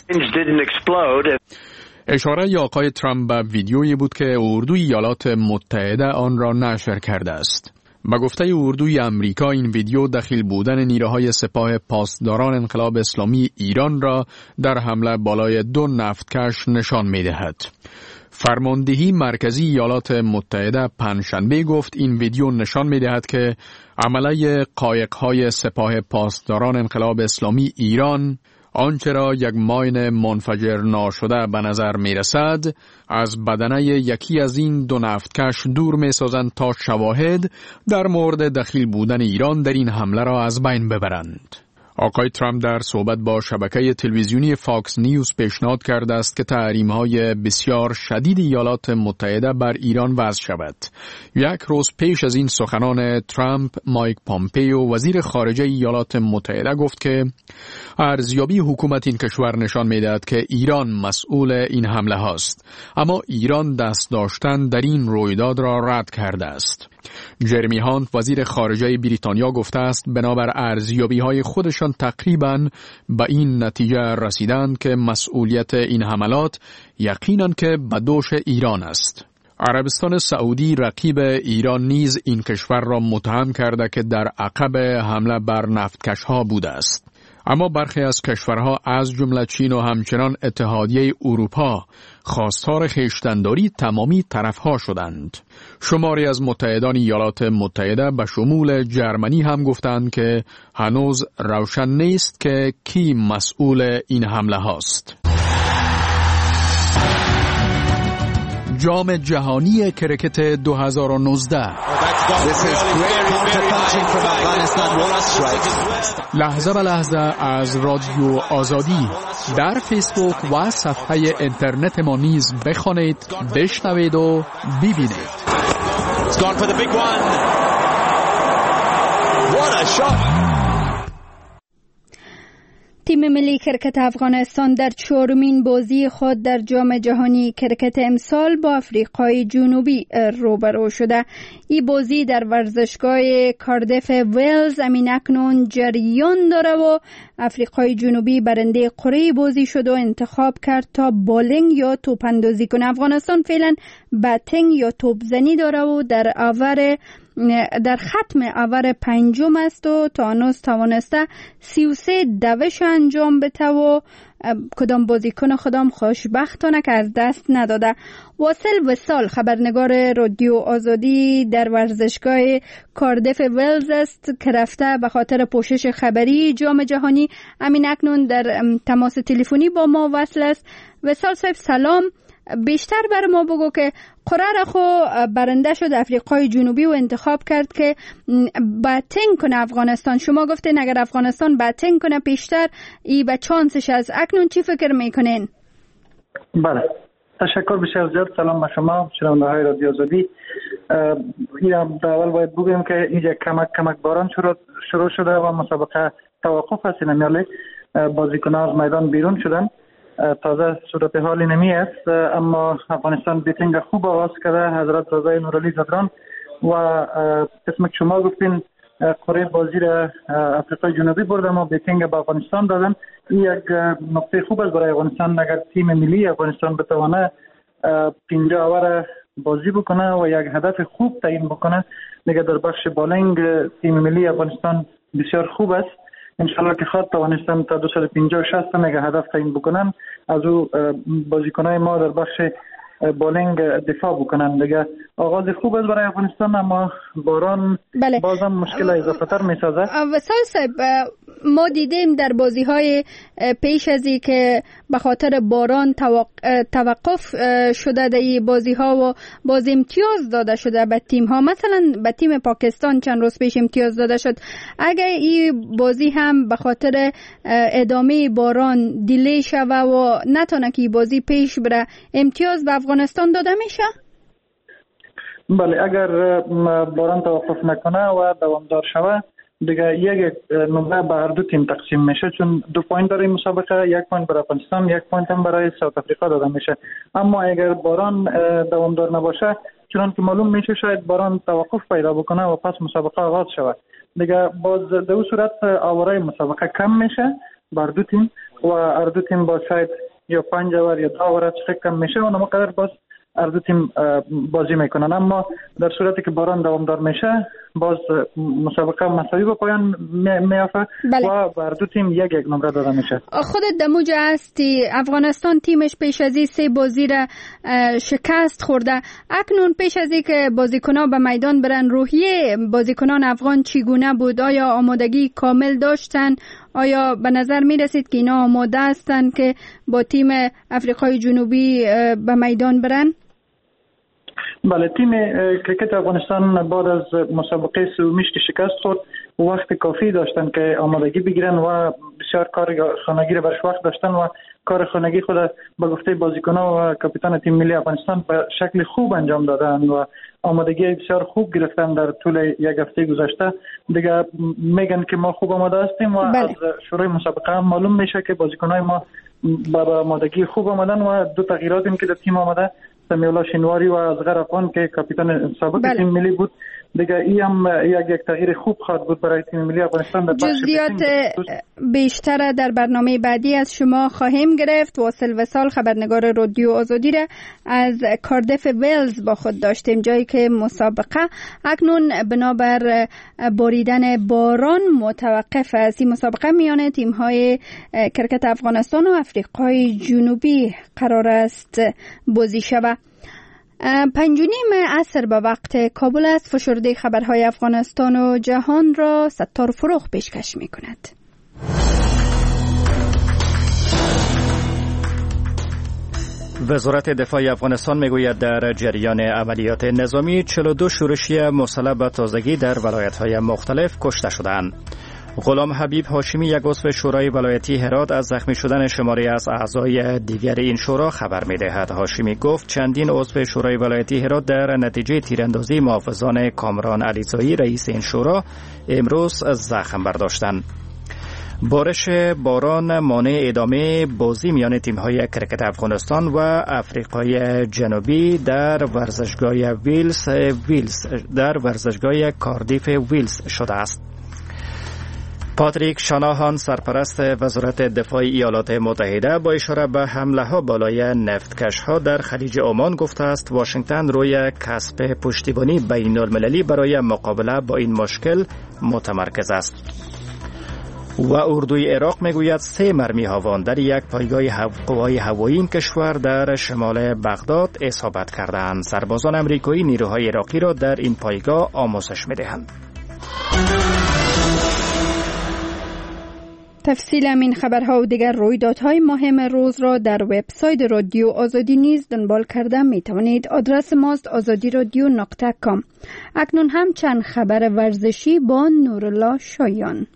اشاره آقای ترامپ به ویدیویی بود که اردوی ایالات متحده آن را نشر کرده است. به گفته اردوی امریکا این ویدیو دخیل بودن نیروهای سپاه پاسداران انقلاب اسلامی ایران را در حمله بالای 2 نفتکش نشان می‌دهد. فرماندهی مرکزی ایالات متحده پنجشنبه گفت این ویدیو نشان می‌دهد که عمله قایق‌های سپاه پاسداران انقلاب اسلامی ایران آنچه را یک ماین منفجر ناشده به نظر می رسد از بدنه یکی از این 2 نفتکش دور می سازند تا شواهد در مورد دخیل بودن ایران در این حمله را از بین ببرند. آقای ترامپ در صحبت با شبکه تلویزیونی فاکس نیوز پیشنهاد کرده است که تحریم‌های بسیار شدید ایالات متحده بر ایران وضع شود. یک روز پیش از این سخنان ترامپ، مایک پامپیو وزیر خارجه ایالات متحده گفت که ارزیابی حکومت این کشور نشان می‌دهد که ایران مسئول این حمله هاست، اما ایران دست داشتن در این رویداد را رد کرده است. جرمی هانت وزیر خارجه بریتانیا گفته است بنابر ارزیابی‌های خودشان تقریباً به این نتیجه رسیدند که مسئولیت این حملات یقیناً که به دوش ایران است. عربستان سعودی رقیب ایران نیز این کشور را متهم کرده که در عقب حمله بر نفتکش‌ها بوده است. اما برخی از کشورها از جمله چین و همچنان اتحادیه اروپا خواستار خویشتن‌داری تمامی طرفها شدند. شماری از متحدان ایالات متحده به شمول جرمنی هم گفتند که هنوز روشن نیست که کی مسئول این حمله هاست. جام جهانی کرکت 2019 لحظه به لحظه از رادیو آزادی در فیسبوک و صفحه اینترنت ما نیز بخوانید، بشنوید و ببینید. تیم ملی کرکت افغانستان در 4مین بازی خود در جام جهانی کرکت امسال با آفریقای جنوبی روبرو شده. این بازی در ورزشگاه کاردیف ویلز اکنون جریان داره و آفریقای جنوبی برنده قرعه بازی شد و انتخاب کرد تا بالینگ یا توپ اندازی کنه. افغانستان فعلا باتینگ یا توپ زنی داره و در ختم آور 5 است و تا هنوز توانسته 33 دوش انجام بده و کدام بازیکن خودم خوشبختانه که از دست نداده. واصل وصال خبرنگار رادیو آزادی در ورزشگاه کاردیف ویلز است که رفته به خاطر پوشش خبری جام جهانی. اکنون در تماس تلفنی با ما وصل است. وصال صاحب سلام، بیشتر بر ما بگو که قرعه را خو برنده شد آفریقای جنوبی و انتخاب کرد که باتینگ کنه افغانستان. شما گفتین اگر افغانستان باتینگ کنه پیشتر ای به چانسش از اکنون چی فکر میکنین؟ بله، تشکر بسیار زیاد. سلام به شما شنونده‌های رادیو آزادی. اول باید بگیم که اینجا کمک باران شروع شده و مسابقه توقف است. نمیالی بازیکنان از میدان بیرون شدن. تازه صورتحال نمی است، اما افغانستان بیتینگ خوب آغاز کرده. حضرت رضای نورعلی زدران و قسم که شما گفتین قرعه بازی را آفریقای جنوبی برده ما بیتینگ به افغانستان دادن. این یک نقطه خوب است برای افغانستان. اگر تیم ملی افغانستان بتوانه 50 اوور بازی بکنه و یک هدف خوب تعیین بکنه دیگه در بخش بالینگ تیم ملی افغانستان بسیار خوب است. انشالله که خواهد توانستن تا 250-60 مگه هدف تعیین بکنن، از او بازیکنای ما در بخش بالینگ دفاع بکنن. دیگه آغاز خوب است برای افغانستان، اما باران بازم مشکل اضافه تر می سازه. وصال صاحب، ما دیدیم در بازی های پیش ازی که به خاطر باران توقف شده در بازی ها و باز امتیاز داده شده به تیم ها. مثلا به تیم پاکستان چند روز پیش امتیاز داده شد. اگر این بازی هم به خاطر ادامه باران دیلی شوه و نتونه که بازی پیش بره، امتیاز به افغانستان داده میشه؟ بله، اگر باران توقف نکنه و دوامدار شوه دیگه یک نمره به هر دو تیم تقسیم میشه، چون 2 پوینت داره مسابقه، 1 پوینت برای افغانستان، 1 پوینت هم برای ساوت افریقا داده میشه. اما اگر باران دوامدار نباشه، چون که معلوم میشه شاید باران توقف پیدا بکنه و پس مسابقه آغاز شود دیگه، باز در اون صورت آوره مسابقه کم میشه بر دو تیم و هر دو تیم با شاید یا 5 اور یا 2 اور چه کم میشه و نمقدر باز هر دو تیم بازی میکنن. اما در صورتی که باران دوامدار میشه باز مسابقه مساوی به پایان میافته و هر دو تیم یک نمره داده میشه. خودت دموج هستی، افغانستان تیمش پیش از این 3 بازی را شکست خورده. اکنون پیش از این که بازیکنان به میدان برن روحیه بازیکنان افغان چگونه بود؟ آیا آمادگی کامل داشتن؟ آیا به نظر می رسید که اینا آماده هستن که با تیم افریقای جنوبی به میدان برن؟ بله، تیم کرکت افغانستان بعد از مسابقه سومیش که شکست خورد وقت کافی داشتن که آمادگی بگیرن و بسیار کار خانگی را برش وقت داشتن و کار خانگی خود به گفته بازیکنان و کاپیتان تیم ملی افغانستان به شکل خوب انجام دادن و آمادگی بسیار خوب گرفتن در طول یک هفته گذشته. دیگه میگن که ما خوب آماده هستیم و از شروع مسابقه هم معلوم میشه که بازیکنان ما با آمادگی خوب آمدن و 2 تغییراتی که در تیم آمده، سمیولا شینواری و اصغر افغان که کاپیتان سابق تیم ملی بود، دیگه این هم یک تغییر خوب خواهد بود برای تیم ملی افغانستان. جزئیات بیشتر در برنامه بعدی از شما خواهیم گرفت. واصل وصال خبرنگار رادیو آزادی را از کاردف ویلز با خود داشتیم، جایی که مسابقه اکنون بنابر باریدن باران متوقف است. این مسابقه میان تیم‌های کرکت افغانستان و افریقای جنوبی قرار است بازی شود. 5:30 عصر به وقت کابل است. فشرده خبرهای افغانستان و جهان را ستار فروغ پیشکش می کند. وزارت دفاع افغانستان میگوید در جریان عملیات نظامی 42 شورشی مسلح به تازگی در ولایت‌های مختلف کشته شدند. غلام حبیب هاشمی، یک عضو شورای ولایتی هرات، از زخمی شدن شماری از اعضای دیگر این شورا خبر می‌دهد. هاشمی گفت چندین عضو شورای ولایتی هرات در نتیجه تیراندازی محافظان کامران علیزایی رئیس این شورا امروز زخم برداشتند. بارش باران مانع ادامه بازی میان تیم‌های کرکت افغانستان و افریقای جنوبی در ورزشگاه کاردیف ویلز شده است. پاتریک شاناهان، سرپرست وزارت دفاع ایالات متحده، با اشاره به حمله‌ها بالای نفتکش‌ها در خلیج عمان گفته است واشنگتن روی کسب پشتیبانی بین‌المللی برای مقابله با این مشکل متمرکز است. و اردوی عراق میگوید 3 مرمی هاوان در یک پایگاه قوای هوایی این کشور در شمال بغداد اصابت کردند. سربازان آمریکایی نیروهای عراقی را در این پایگاه آموزش می‌دهند. تفصیل این خبرها و دیگر رویدادهای مهم روز را در وبسایت رادیو آزادی نیز دنبال کرده می توانید. آدرس ماست azadiradyo.com. اکنون هم چند خبر ورزشی با نورالله شایان.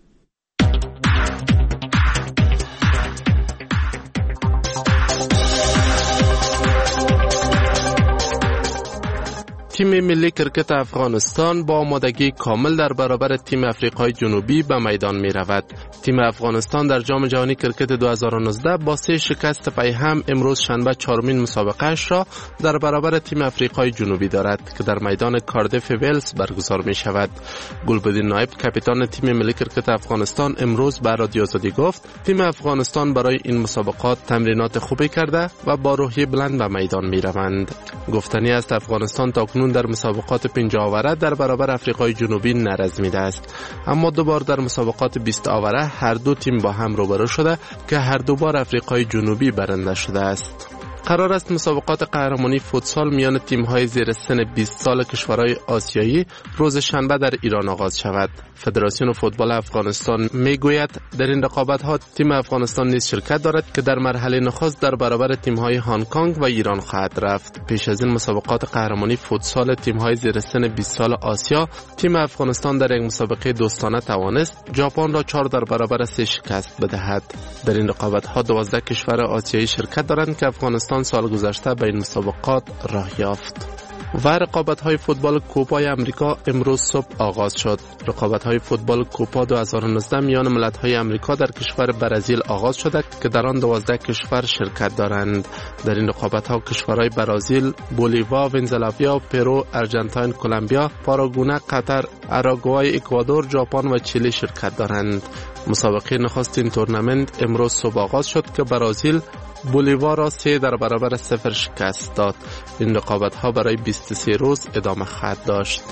تیم ملی کرکت افغانستان با آمادگی کامل در برابر تیم افریقای جنوبی به میدان می رود. تیم افغانستان در جام جهانی کرکت 2019 با 3 شکست پی هم امروز شنبه 4مین مسابقه‌اش را در برابر تیم افریقای جنوبی دارد که در میدان کاردیف ویلز برگزار می شود. گلبدین نایب، کاپیتان تیم ملی کرکت افغانستان، امروز به رادیو آزادی گفت تیم افغانستان برای این مسابقات تمرینات خوبی کرده و با روحیه بلند به میدان می روند. گفتنی است افغانستان تاکنون در مسابقات 50 آوره در برابر افریقای جنوبی نرزمیده است، اما 2 بار در مسابقات 20 آوره هر دو تیم با هم روبرو شده که هر 2 بار افریقای جنوبی برنده شده است. قرار است مسابقات قهرمانی فوتسال میان تیم‌های زیر سن 20 سال کشورهای آسیایی روز شنبه در ایران آغاز شود. فدراسیون فوتبال افغانستان میگوید در این رقابت‌ها تیم افغانستان نیز شرکت دارد که در مرحله نخست در برابر تیم‌های هنگ کنگ و ایران خواهد رفت. پیش از این مسابقات قهرمانی فوتسال تیم‌های زیر سن 20 سال آسیا، تیم افغانستان در یک مسابقه دوستانه توانست ژاپن را 4 در برابر 3 شکست بدهد. در این رقابت‌ها 12 کشور آسیایی شرکت دارند که افغانستان سال گذشته به این مسابقات راه یافت. و رقابت‌های فوتبال کوپای آمریکا امروز صبح آغاز شد. رقابت‌های فوتبال کوپا 2019 میان ملت‌های آمریکا در کشور برزیل آغاز شده که در آن 12 کشور شرکت دارند. در این رقابت‌ها کشورهای برزیل، بولیویا، ونزوئلا، پرو، آرژانتین، کلمبیا، پاراگوئه، قطر، اروگوئه، اکوادور، ژاپن و چیلی شرکت دارند. مسابقه نخستین تورنمنت امروز صبح آغاز شد که برازیل بولیوار را 3-0 شکست داد. این رقابت ها برای 23 روز ادامه خواهد داشت.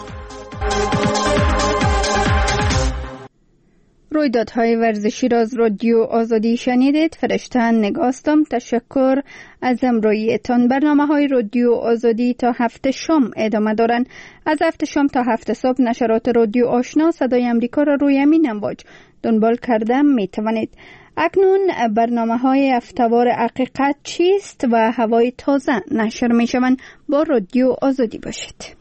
رویدادهای ورزشی را از رادیو آزادی شنیدید. فرشته نگاستم. تشکر از همراهیتان. برنامه‌های رادیو آزادی تا 7 شام ادامه دارند. از 7 شام تا 7 صبح نشرات رادیو آشنا صدای امریکا را روی همین امواج دنبال کرده می توانید. اکنون برنامه‌های هفته‌وار حقیقت چیست و هوای تازه نشر می شوند. با رادیو آزادی باشید.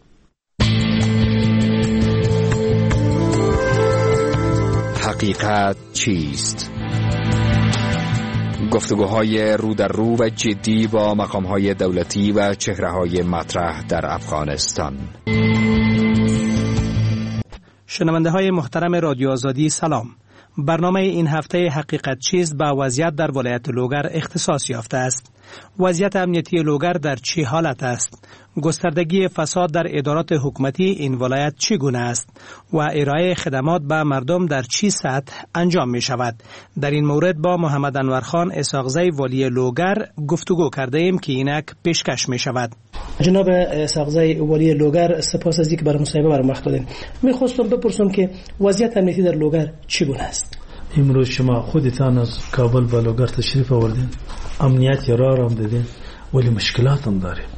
حقیقت چیست؟ گفتگوهای رو در رو و جدی با مقامهای دولتی و چهره‌های مطرح در افغانستان. شنونده های محترم رادیو آزادی سلام. برنامه این هفته حقیقت چیست با وضعیت در ولایت لوگر اختصاص یافته است. وضعیت امنیتی لوگر در چه حالت است؟ گستردگی فساد در ادارات حکومتی این ولایت چگونه است و ارائه خدمات به مردم در چه سطح انجام می شود؟ در این مورد با محمد انورخان اسحاقزی والی لوگر گفتگو کرده ایم که اینک پیشکش می شود. جناب اسحاقزی والی لوگر، سپاس از اینکه برای مصاحبه برام وقت دادین. می‌خواستم بپرسم که وضعیت امنیتی در لوگر چگونه است؟ امروز شما خودتان از کابل به لوگر تشریف آوردین، امنیت را هم دادین، ولی مشکلات هم داریم.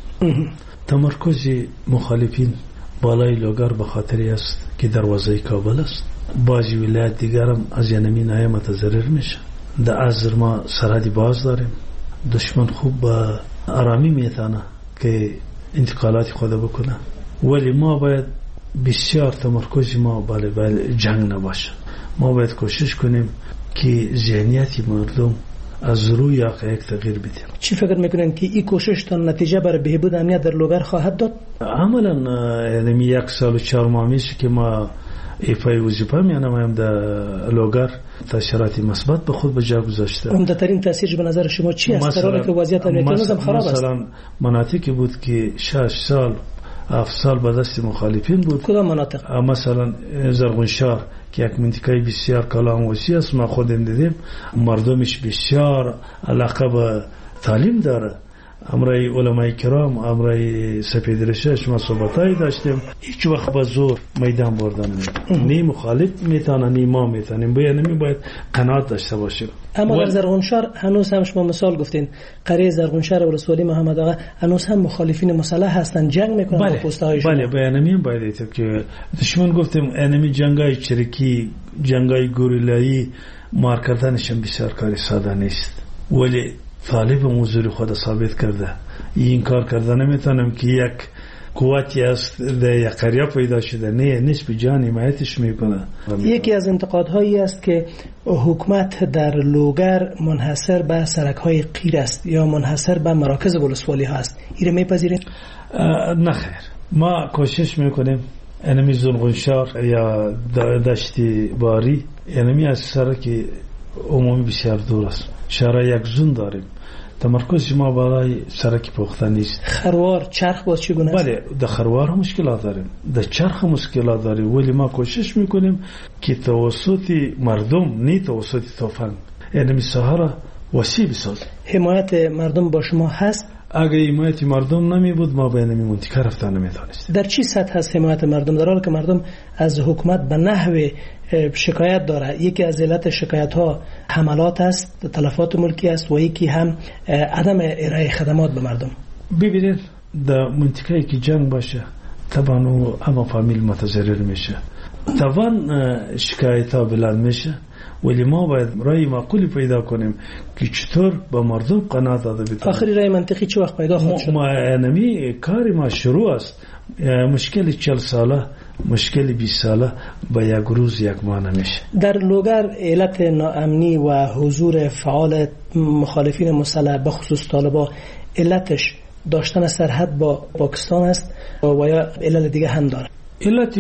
تمرکز مخالفین بالای لوگر به خاطری است که دروازه کابل است. بعضی ولایت دیگر هم از ینمی نایه متضرر میشه. در ازر ما سرحدی باز داریم. دشمن خوب با آرامی میتونه که انتقالات خود بکنه، ولی ما باید بسیار تمرکز ما بالای جنگ نباشه. ما باید کوشش کنیم که ذهنیت مردم از روی حقایق تغییر بدیم. چی فکر میکنن که این کوشش تا نتیجه برای بهبود امنیت در لوگر خواهد داد؟ عملا یعنی 1 سال و 4 ماه میشه که ما ایفای وظیفه میانم در لوگر تاثیرات مثبت به خود به جا گذاشته. عمده‌ترین تاثیرش به نظر شما چی است در حالی که وضعیت امنیتی نظام خراب است؟ مثلا مناطقی بود که 6 سال 7 سال به دست مخالفین بود. کدام مناطق؟ مثلا زرغونشار که یک منطقه بسیار کلان وسیع است، ما خودم دیدیم مردمش بسیار علاقه به تعلیم داره. امرای علمای کرام، امرای سپیدرشه شما صحبتایی داشتیم، هیچ وقت به زور میدان بردن نی مخالف میتونه نی ما میتونیم، باید قناعت داشته باشیم. اما در زرغونشار هنوز هم شما مثال گفتین، قریه زرغونشار ولسوالی محمد آقا هنوز هم مخالفین مسلح هستن، جنگ میکنن با پست‌های شما. بله بیانمی باید ایت که دشمن گفتیم انمی جنگای چریکی، جنگای گوریلایی مار کردنش بسیار کاری ساده نیست، ولی طالب موضوع خود ثابت کرده. این کار کرده نمیتونم که یک قوتی است در یک قریه پیدا شده، نه نسبی جان حمایتش میکنه. یکی از انتقادهایی است که حکومت در لوگر منحصر به سرک‌های قیر است یا منحصر به مراکز ولسوالی ها است. این میپذیرید؟ نه خیر، ما کوشش میکنیم انمی زرغونشار یا دشتی باری انمی از سرک عمومی بسیار دور است. شهر یک زون داریم، تمرکز ما بالای سرک پخته نیست. خروار چرخ باز چگونه است؟ بله، در خروار مشکلات داریم، در چرخ مشکلات داریم، ولی ما کوشش میکنیم که توسط مردم نه توسط طوفان یعنی ساحه وسیع بسازیم. حمایت مردم با شما هست؟ اگه حمایت مردم نمی بود ما به اینمی منطقه رفتن نمیتونستیم. در چی سطح هست حمایت مردم؟ در حالی که مردم از حکومت به نحو شکایت داره. یکی از علت شکایت ها حملات است، تلفات ملکی است و یکی هم عدم ارائه خدمات به مردم. ببینید در منطقه‌ای که جنگ باشه طبعا اما فامیل متضرر میشه، طبعا شکایت ها بلند میشه، ولی ما باید رای معقولی پیدا کنیم که چطور با مردم قناعت داده بتونیم. آخری رای منطقی چه وقت پیدا خواهد شد؟ ما انمی کاری ما شروع است. مشکل 40 ساله، مشکل 20 ساله با یک روز یک ماه نمیشه. در لوگر علت ناامنی و حضور فعال مخالفین مسلح به خصوص طالبا علتش داشتن سرحد با پاکستان است و یا علت دیگه هم داره؟ علت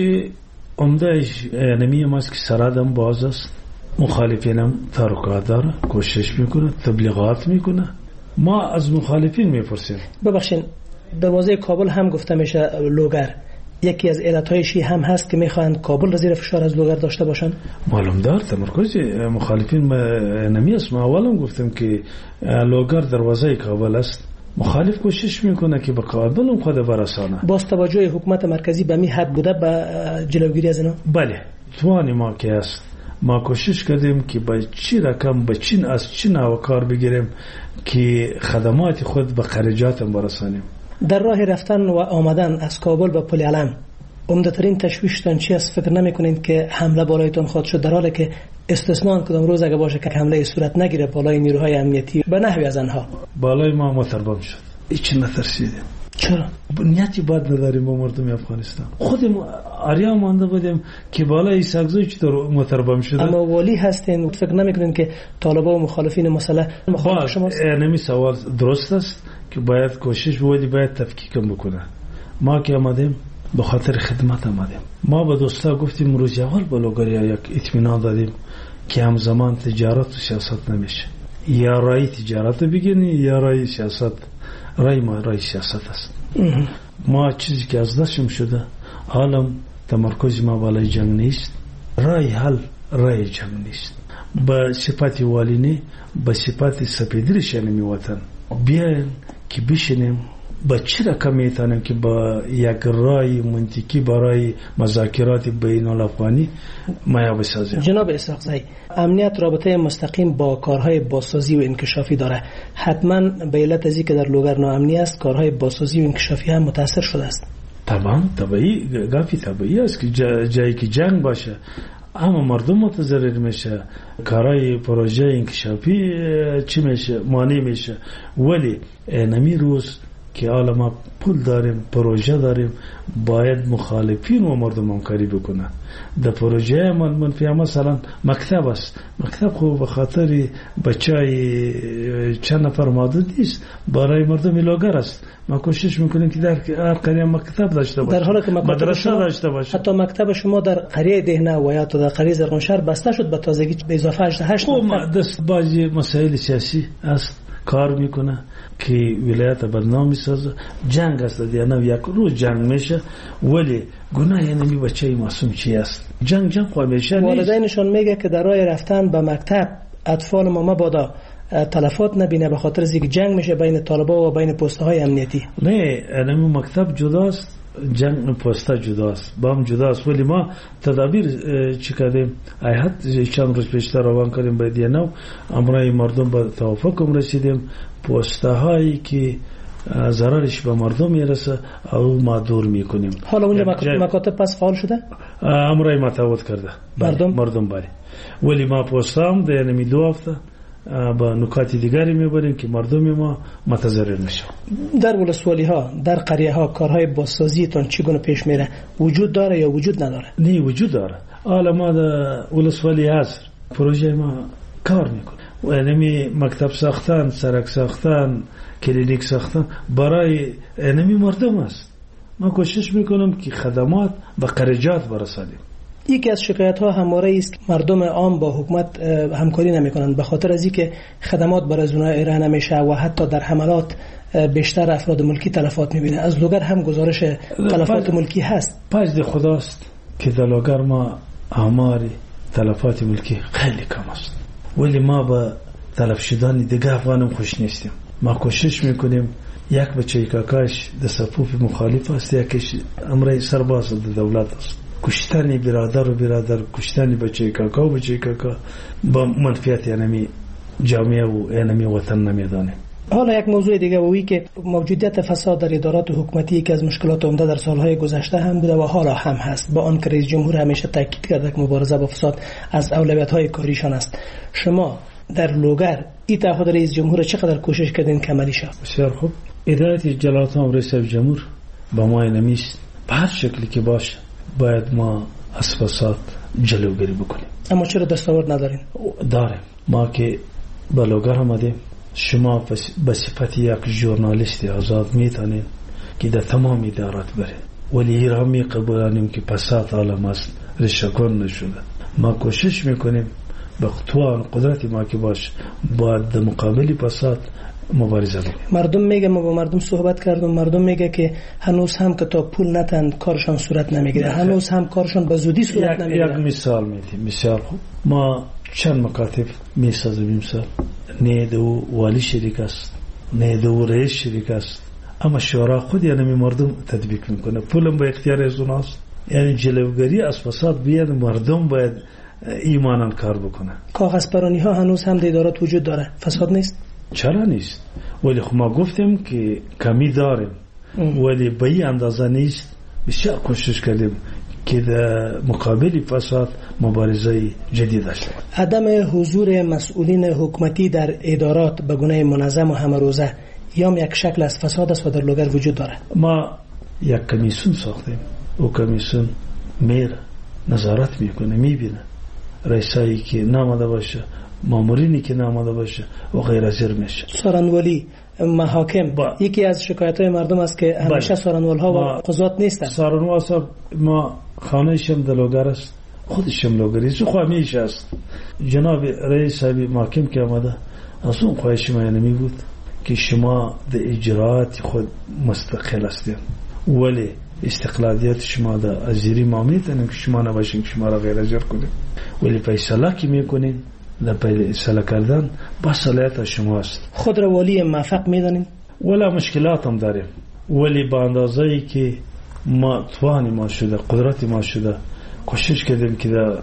عمدهش انمی ماست که سرحد هم باز است، مخالفین هم تحرکات داره، کوشش میکنه، تبلیغات میکنه. ما از مخالفین میپرسیم. ببخشید دروازه کابل هم گفته میشه لوگر، یکی از علتهایش هم هست که میخواهند کابل را زیر فشار از لوگر داشته باشند؟ معلوم دار تمرکز مخالفین نمیست. ما اولم گفتم که لوگر دروازه کابل است. مخالف کوشش میکنه که به کابل خود برسانه. باز توجه حکومت مرکزی به می حد بوده به جلوگیری از اینا؟ بله توانی ما که است. ما کوشش کردیم که به چی رقم به چین از چین کار بگیریم که خدمات خود به خارجات برسانیم. در راه رفتن و آمدن از کابل به پل علم عمده‌ترین تشویشتان چی است؟ فکر نمی‌کنید که حمله بالایتون خواهد شد، در حالی که استثناء کدام روز اگه باشه که حمله صورت نگیره بالای نیروهای امنیتی به نحوی از آنها؟ بالای ما متربم شد. هیچ نترسیدیم. چرا؟ نیتی بد نداریم با مردم افغانستان. خودم آریا مانده بودیم که بالای سگزوی چطور متربم شده. اما والی هستین، فکر نمی‌کنید که طالبان و مخالفین مسئله مخالف شماست؟ نمی سوال درست است که باید کوشش ولی باید تفکیکم بکنه. ما که آمدیم به خاطر خدمت آمدیم. ما به دوستا گفتیم روز اول با لوگریا یک اطمینان دادیم که همزمان تجارت و سیاست نمیشه. یا رای تجارت بگیرنی یا رای سیاست. رای ما رای سیاست است. ما چیزی که از دستم شده عالم تمرکز ما بالای جنگ نیست. رای حل رای جنگ نیست. با صفت والینی با صفت سپیدریش نمی وطن بیاین که بشینیم با چی رقم میتونیم که با یک رای منطقی برای مذاکرات بین الافغانی مایا بسازیم. جناب اسحاق زی، امنیت رابطه مستقیم با کارهای بازسازی و انکشافی داره. حتما به علت ازی که در لوگر ناامنی است کارهای بازسازی و انکشافی هم متاثر شده است. طبعی گافی طبیعی است که جایی که جنگ باشه اما مردم متضرر میشه. کارهای پروژه انکشافی چی میشه؟ مانع میشه. ولی نمی روز که حالا ما پول داریم پروژه داریم باید مخالفین و مردم همکاری بکنه. در پروژه منفی مثلا مکتب است. مکتب خوب به خاطر بچهای چند نفر محدود نیست، برای مردم لوگر است. ما کوشش میکنیم که در هر قریه مکتب داشته باشه، در حالی که مدرسه داشته باشه. حتی مکتب شما در قریه دهنه و یا در قریه زرغونشهر بسته شد به تازگی به اضافه 8 مکتب. دست بازی مسائل سیاسی است کار میکنه که ولایت بدنام میسازه. جنگ است دیگه، یک روز جنگ میشه ولی گناه نمی بچه معصوم چی است؟ جنگ خواهد میشه. والدینشون میگه که در راه رفتن به مکتب اطفال ما مبادا تلفات نبینه به خاطر از اینکه جنگ میشه بین طالبا و بین پست های امنیتی. نه علم مکتب جداست، جنگ پستا جداست، با هم جداست. ولی ما تدابیر چی کردیم؟ ایحد چند روز پیشتر روان کردیم به دیانو امرای مردم به توافق رسیدیم. پستاهایی که ضررش به مردم میرسه او ما دور میکنیم. حالا اونجا مکاتب پس فعال شده؟ امرای متفاوت کرده مردم باری. ولی ما پستام ده نمی 2 هفته با نکات دیگری میبریم که مردم ما متضرر نشه. در ولسوالی ها در قریه ها کارهای بازسازی تون چگونه پیش میره؟ وجود داره یا وجود نداره؟ نه وجود داره. حالا ما در ولسوالی هست پروژه ما کار میکنه و اینمی مکتب ساختن، سرک ساختن، کلینیک ساختن برای اینمی مردم است. ما کوشش میکنم که خدمات به خارجات برسانیم. یکی از شکایت ها همواره است که مردم عام با حکومت همکاری نمیکنند به خاطر از اینکه خدمات برای اونها ارائه نمیشه و حتی در حملات بیشتر افراد ملکی تلفات میبینه. از لوگر هم گزارش تلفات ملکی هست. پس خداست که در لوگر ما آمار تلفات ملکی خیلی کم است ولی ما با تلف شدن دیگه افغانم خوش نیستیم. ما کوشش میکنیم یک بچه کاکاش در صفوف مخالف است، یکیش امرای سرباز در دولت است. کشتن برادر و برادر، کشتن بچه کاکا و بچه کاکا با منفیت یعنی جامعه و یعنی وطن نمیدانه. حالا یک موضوع دیگه وی که موجودیت فساد در ادارات حکومتی که از مشکلات عمده در سالهای گذشته هم بوده و حالا هم هست، با آن که رئیس جمهور همیشه تاکید کرده که مبارزه با فساد از اولویت‌های کاریشان است. شما در لوگر این تعهد رئیس جمهور چقدر کوشش کردین که عملی شود؟ بسیار خوب. ادارت جلالت آمر رئیس جمهور با ما نمیست به هر شکلی که باشه باید ما از فساد جلوگیری بکنیم. اما چرا دستاورد ندارین؟ داریم. ما که با لوگر آمدیم، شما به صفت یک ژورنالیست آزاد میتونید که در تمام ادارات برید ولی ایرامی قبولانیم که فساد عالم است، رشاکن نشده. ما کوشش میکنیم به توان قدرت ما که باش باید در مقابل فساد مبارزه بکنیم. مردم میگه، ما با مردم صحبت کردم، مردم میگه که هنوز هم که تا پول نتن کارشان صورت نمیگیره، هنوز هم کارشان به زودی صورت نمیگیره. یک مثال میدیم. مثال ما چند مکاتب میسازیم امسال. نه دو والی شریک است، نه دو رئیس شریک است، اما شورا خود یعنی مردم تطبیق میکنه. پولم با اختیار از اوناست. یعنی جلوگیری از فساد بیاد، مردم باید ایمانن کار بکنه. کاغذ پرانی ها هنوز هم در ادارات وجود داره، فساد نیست؟ چرا نیست؟ ولی خب ما گفتیم که کمی داریم ولی به این اندازه نیست. بسیار کوشش کردیم که در مقابل فساد مبارزه جدید داشته. عدم حضور مسئولین حکومتی در ادارات به گونه منظم و همه روزه یا یک شکل از فساد است و در لوگر وجود داره. ما یک کمیسیون ساختیم. او کمیسیون میر نظارت میکنه، میبینه رئیسایی که ناماده باشه، مامورینی که ناماده باشه و غیر از این میشه. سارنوالی، محاکم یکی از شکایت‌های مردم است که همیشه سارنوال‌ها و قضات نیستن. سارنوال صاحب ما خانه‌شم دلوگر است، خودشم لوگری است، خواهمیش است. جناب رئیس صاحب محاکم که آمده از اون خواهش ما نمی بود که شما در اجرات خود مستقل هستید، ولی استقلالیت شما در ازیری ما میتونیم که شما نباشین که شما را غیر ازیر کنیم، ولی فیصله که میکنین در فیصله کردن با صلاحیت شما است. خود را والی موفق میدانین؟ ولی مشکلات هم داریم، ولی با اندازه ای که ما توانی ما شده، قدرت ما شده، کوشش کردیم که در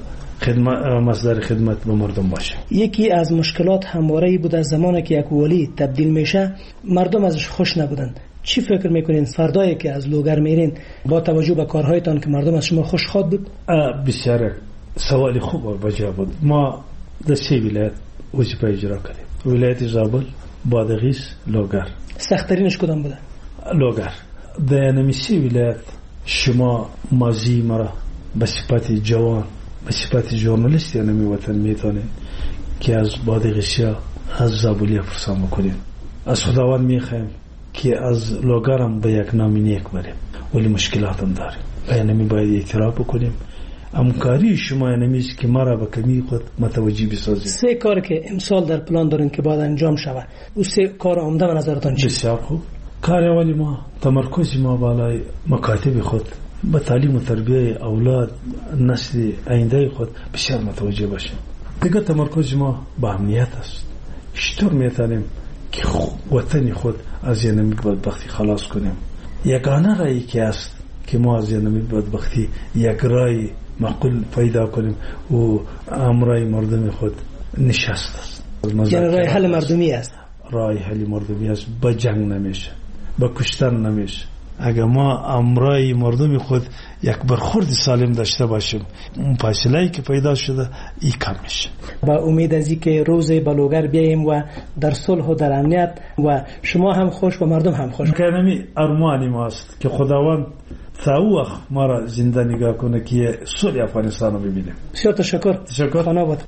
مصدر خدمت به مردم باشه. یکی از مشکلات همواره بود از زمانی که یک والی تبدیل میشه مردم ازش خوش نبودن. چی فکر میکنین فردایی که از لوگر میرین با توجه به کارهایتان که مردم از شما خوشخواد بود؟ بسیار سوالی خوب و بجا بود. ما در 3 ولایت وظیفه اجرا کردیم. ولایت زابل، بادغیس، لوگر. سخت‌ترینش کدام بوده؟ لوگر. در نمی 3 ولایت شما ماضی مرا به صفت جوان، به صفت ژورنالیست نمی وطن میتونین که از بادغیسیا، از زابلی فرسان بکنیم. از خداوند میخوایم که از لوگرم به یک نام نیک بریم، ولی مشکلات هم داریم. یعنی باید اعتراف بکنیم. همکاری شما نمیست که ما را به کمی خود متوجه بسازید. 3 کار که امسال در پلان دارین که باید انجام شود، او 3 کار عمده به نظرتان چیه؟ بسیار خوب. کار اولی ما تمرکز ما بالای مکاتب خود به تعلیم و تربیه اولاد نسل آینده خود بسیار متوجه باشیم. دیگه تمرکز ما به امنیت است. چطور میتونیم که وطن خود از یه نمید بدبختی خلاص کنیم؟ یگانه رایی که است که ما از یه نمید بدبختی یک رای معقول پیدا کنیم و امرای مردم خود نشست است. یعنی رای حل مردمی است. رای حل مردمی است. با جنگ نمیشه، با کشتن نمیشه. اگر ما امرای مردم خود یک برخورد سالم داشته باشیم، اون فاصله‌ای که پیدا شده ای کم میشه. با امید از اینکه روز بلوگر بیاییم و در صلح و در امنیت و شما هم خوش و مردم هم خوش. کنمی ارمانی ماست که خداوند تا وقت ما را زنده نگاه کنه که صلح افغانستان رو ببینیم. بسیار تشکر. خانه بود.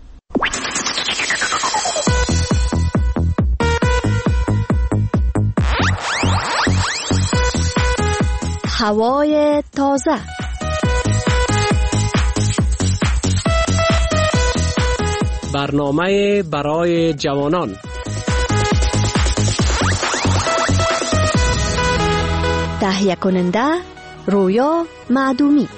هوای تازه. برنامه برای جوانان. تهیه کننده رویا معدومی.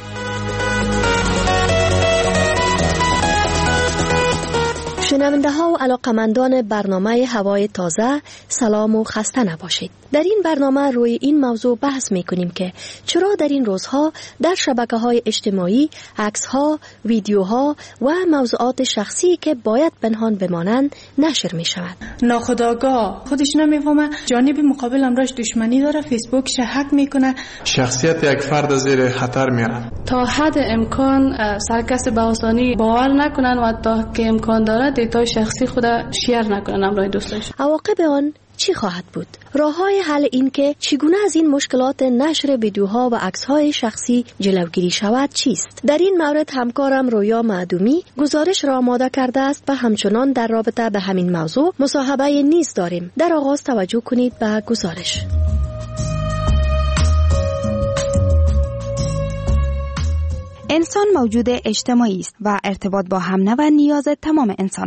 شنونده ها و علاقمندان برنامه هوای تازه، سلام و خسته نباشید. در این برنامه روی این موضوع بحث میکنیم که چرا در این روزها در شبکه‌های اجتماعی عکس‌ها، ویدیوها و موضوعات شخصی که باید پنهان بمانند نشر میشود. ناخودآگاه خودش نمیفهمه جانب مقابل امراش دشمنی داره، فیسبوکش هک میکنه، شخصیت یک فرد زیر خطر میره. تا حد امکان سرکس به آسانی باور نکنن و تا که امکان داره دیتای شخصی خود شیر نکنن همراه دوستاش. عواقب آن چی خواهد بود؟ راه‌های حل این که چگونه از این مشکلات نشر ویدیوها و عکس‌های شخصی جلوگیری شود چیست؟ در این مورد همکارم رویا معدومی گزارش را آماده کرده است و همچنان در رابطه به همین موضوع مصاحبه نیز داریم. در آغاز توجه کنید به گزارش. انسان موجود اجتماعی است و ارتباط با هم‌نوع نیاز تمام انسان هاست.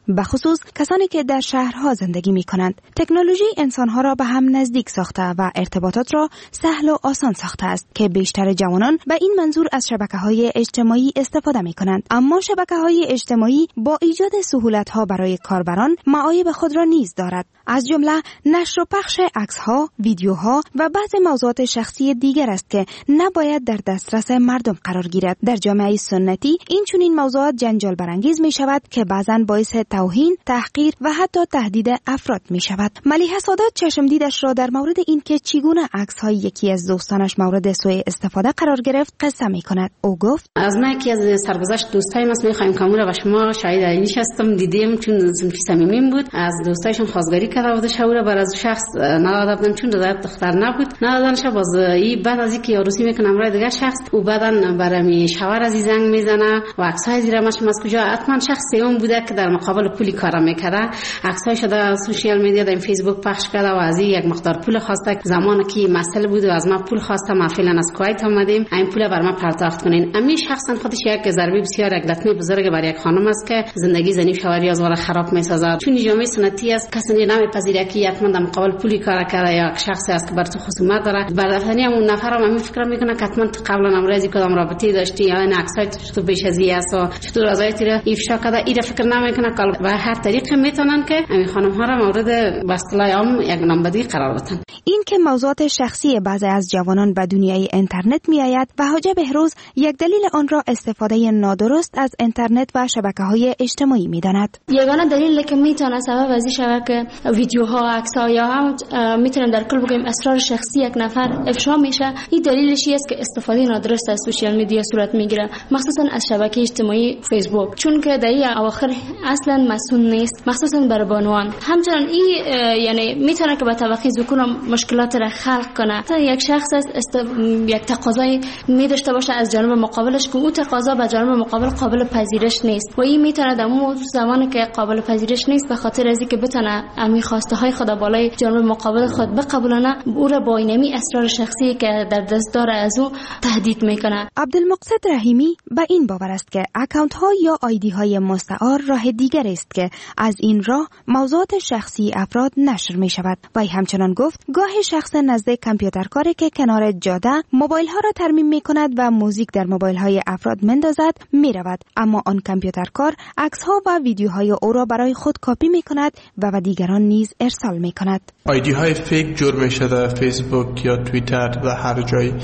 بخصوص کسانی که در شهرها زندگی می کنند. تکنولوژی انسانها را به هم نزدیک ساخته و ارتباطات را سهل و آسان ساخته است که بیشتر جوانان به این منظور از شبکه‌های اجتماعی استفاده می کنند. اما شبکه‌های اجتماعی با ایجاد سهولت‌ها برای کاربران معایب خود را نیز دارد. از جمله نشر و پخش عکس‌ها، ویدیوها و بعضی موضوعات شخصی دیگر است که نباید در دسترس مردم قرار گیرد. در جامعه سنتی این چنین موضوعات جنجال برانگیز می شود که بعضاً باعث توهین، تحقیر و حتی تهدید افراد می شود. ملیحه سادات چشمدیدش را در مورد اینکه چگونه عکس‌های یکی از دوستانش مورد سوء استفاده قرار گرفت قصه می کند. او گفت: از من یکی از سرگذشت دوستایم است، می‌خوایم کامورا و شما شاهد عینیش هستم، دیدیم چون صمیمی بود. از دوستایشون خواستگاری کرده بود، شاورا بر از شخص ندادن چون رضایت دختر نبود، ندادنش. باز این بعد از اینکه عروسی میکنم برای دیگر شخص او بعدن برای شوهر از زنگ میزنه و عکسای زیرمش از کجا حتما شخص سوم بوده که در مقابل پولی کار میکرده. عکسای شده سوشال میدیا در فیسبوک پخش کرده و از یک مقدار پول خواسته. زمانی که مسئله بود و از من پول خواسته، ما فعلا از کویت آمدیم، این پول بر من پرداخت کنین. امی شخصا خودش یک ضربه بسیار یک لطمه بزرگ برای یک خانم است که زندگی زنی شوهری از ولا خراب میسازد. چون جامعه سنتی است، کسی نمیپذیره که یک من در مقابل پولی کار کرده یا شخصی است که بر تو خصومت داره. برداشتنی همون نفر هم فکر میکنه که حتما قبلا امروزی کدام رابطه داشتی یا این عکسای تو بیش از این است و چطور رضایتی را افشا کرده، این فکر نمیکنه که به هر طریق میتونن که این خانم ها را مورد به اصطلاح عام یک نامبدی قرار بدن. این که موضوعات شخصی بعضی از جوانان به دنیای اینترنت میآید و حاجی بهروز یک دلیل آن را استفاده نادرست از اینترنت و شبکه‌های اجتماعی می‌داند. یگانه دلیلی که میتونه سبب از این شود که ویدیوها، عکس‌ها یا هم میتونن در کل بگیم اسرار شخصی یک نفر افشا میشه، این دلیلش است که استفاده نادرست از سوشال میدیا صورت میگیره، مخصوصا از شبکه اجتماعی فیسبوک، چون که در این اواخر اصلا مسئول نیست، مخصوصا برای بانوان. همچنان این یعنی میتونه که به طبقه ذکور مشکلات را خلق کنه. یک شخص یک تقاضای می‌داشته باشه از جانب مقابلش که اون تقاضا به جانب مقابل قابل پذیرش نیست و این میتونه در اون زمانی که قابل پذیرش نیست به خاطر از اینکه بتونه امی خواسته های خود بالای جانب مقابل خود بقبولانه، او را با اینمی اسرار شخصی که در دست داره از او تهدید میکنه. عبدالمقصد رحیمی به این باور است که اکانت ها یا آیدی های مستعار راه دیگر است که از این راه موضوعات شخصی افراد نشر می شود. و همچنان گفت گاهی شخص نزد کامپیوترکاری که کنار جاده موبایل ها را ترمیم می کند و موزیک در موبایل های افراد مندازد می رود، اما آن کامپیوترکار عکس ها و ویدیوهای او را برای خود کپی می کند و به دیگران نیز ارسال می کند. آیدی های فیک جور می شده، فیسبوک یا توییتر و هر جای،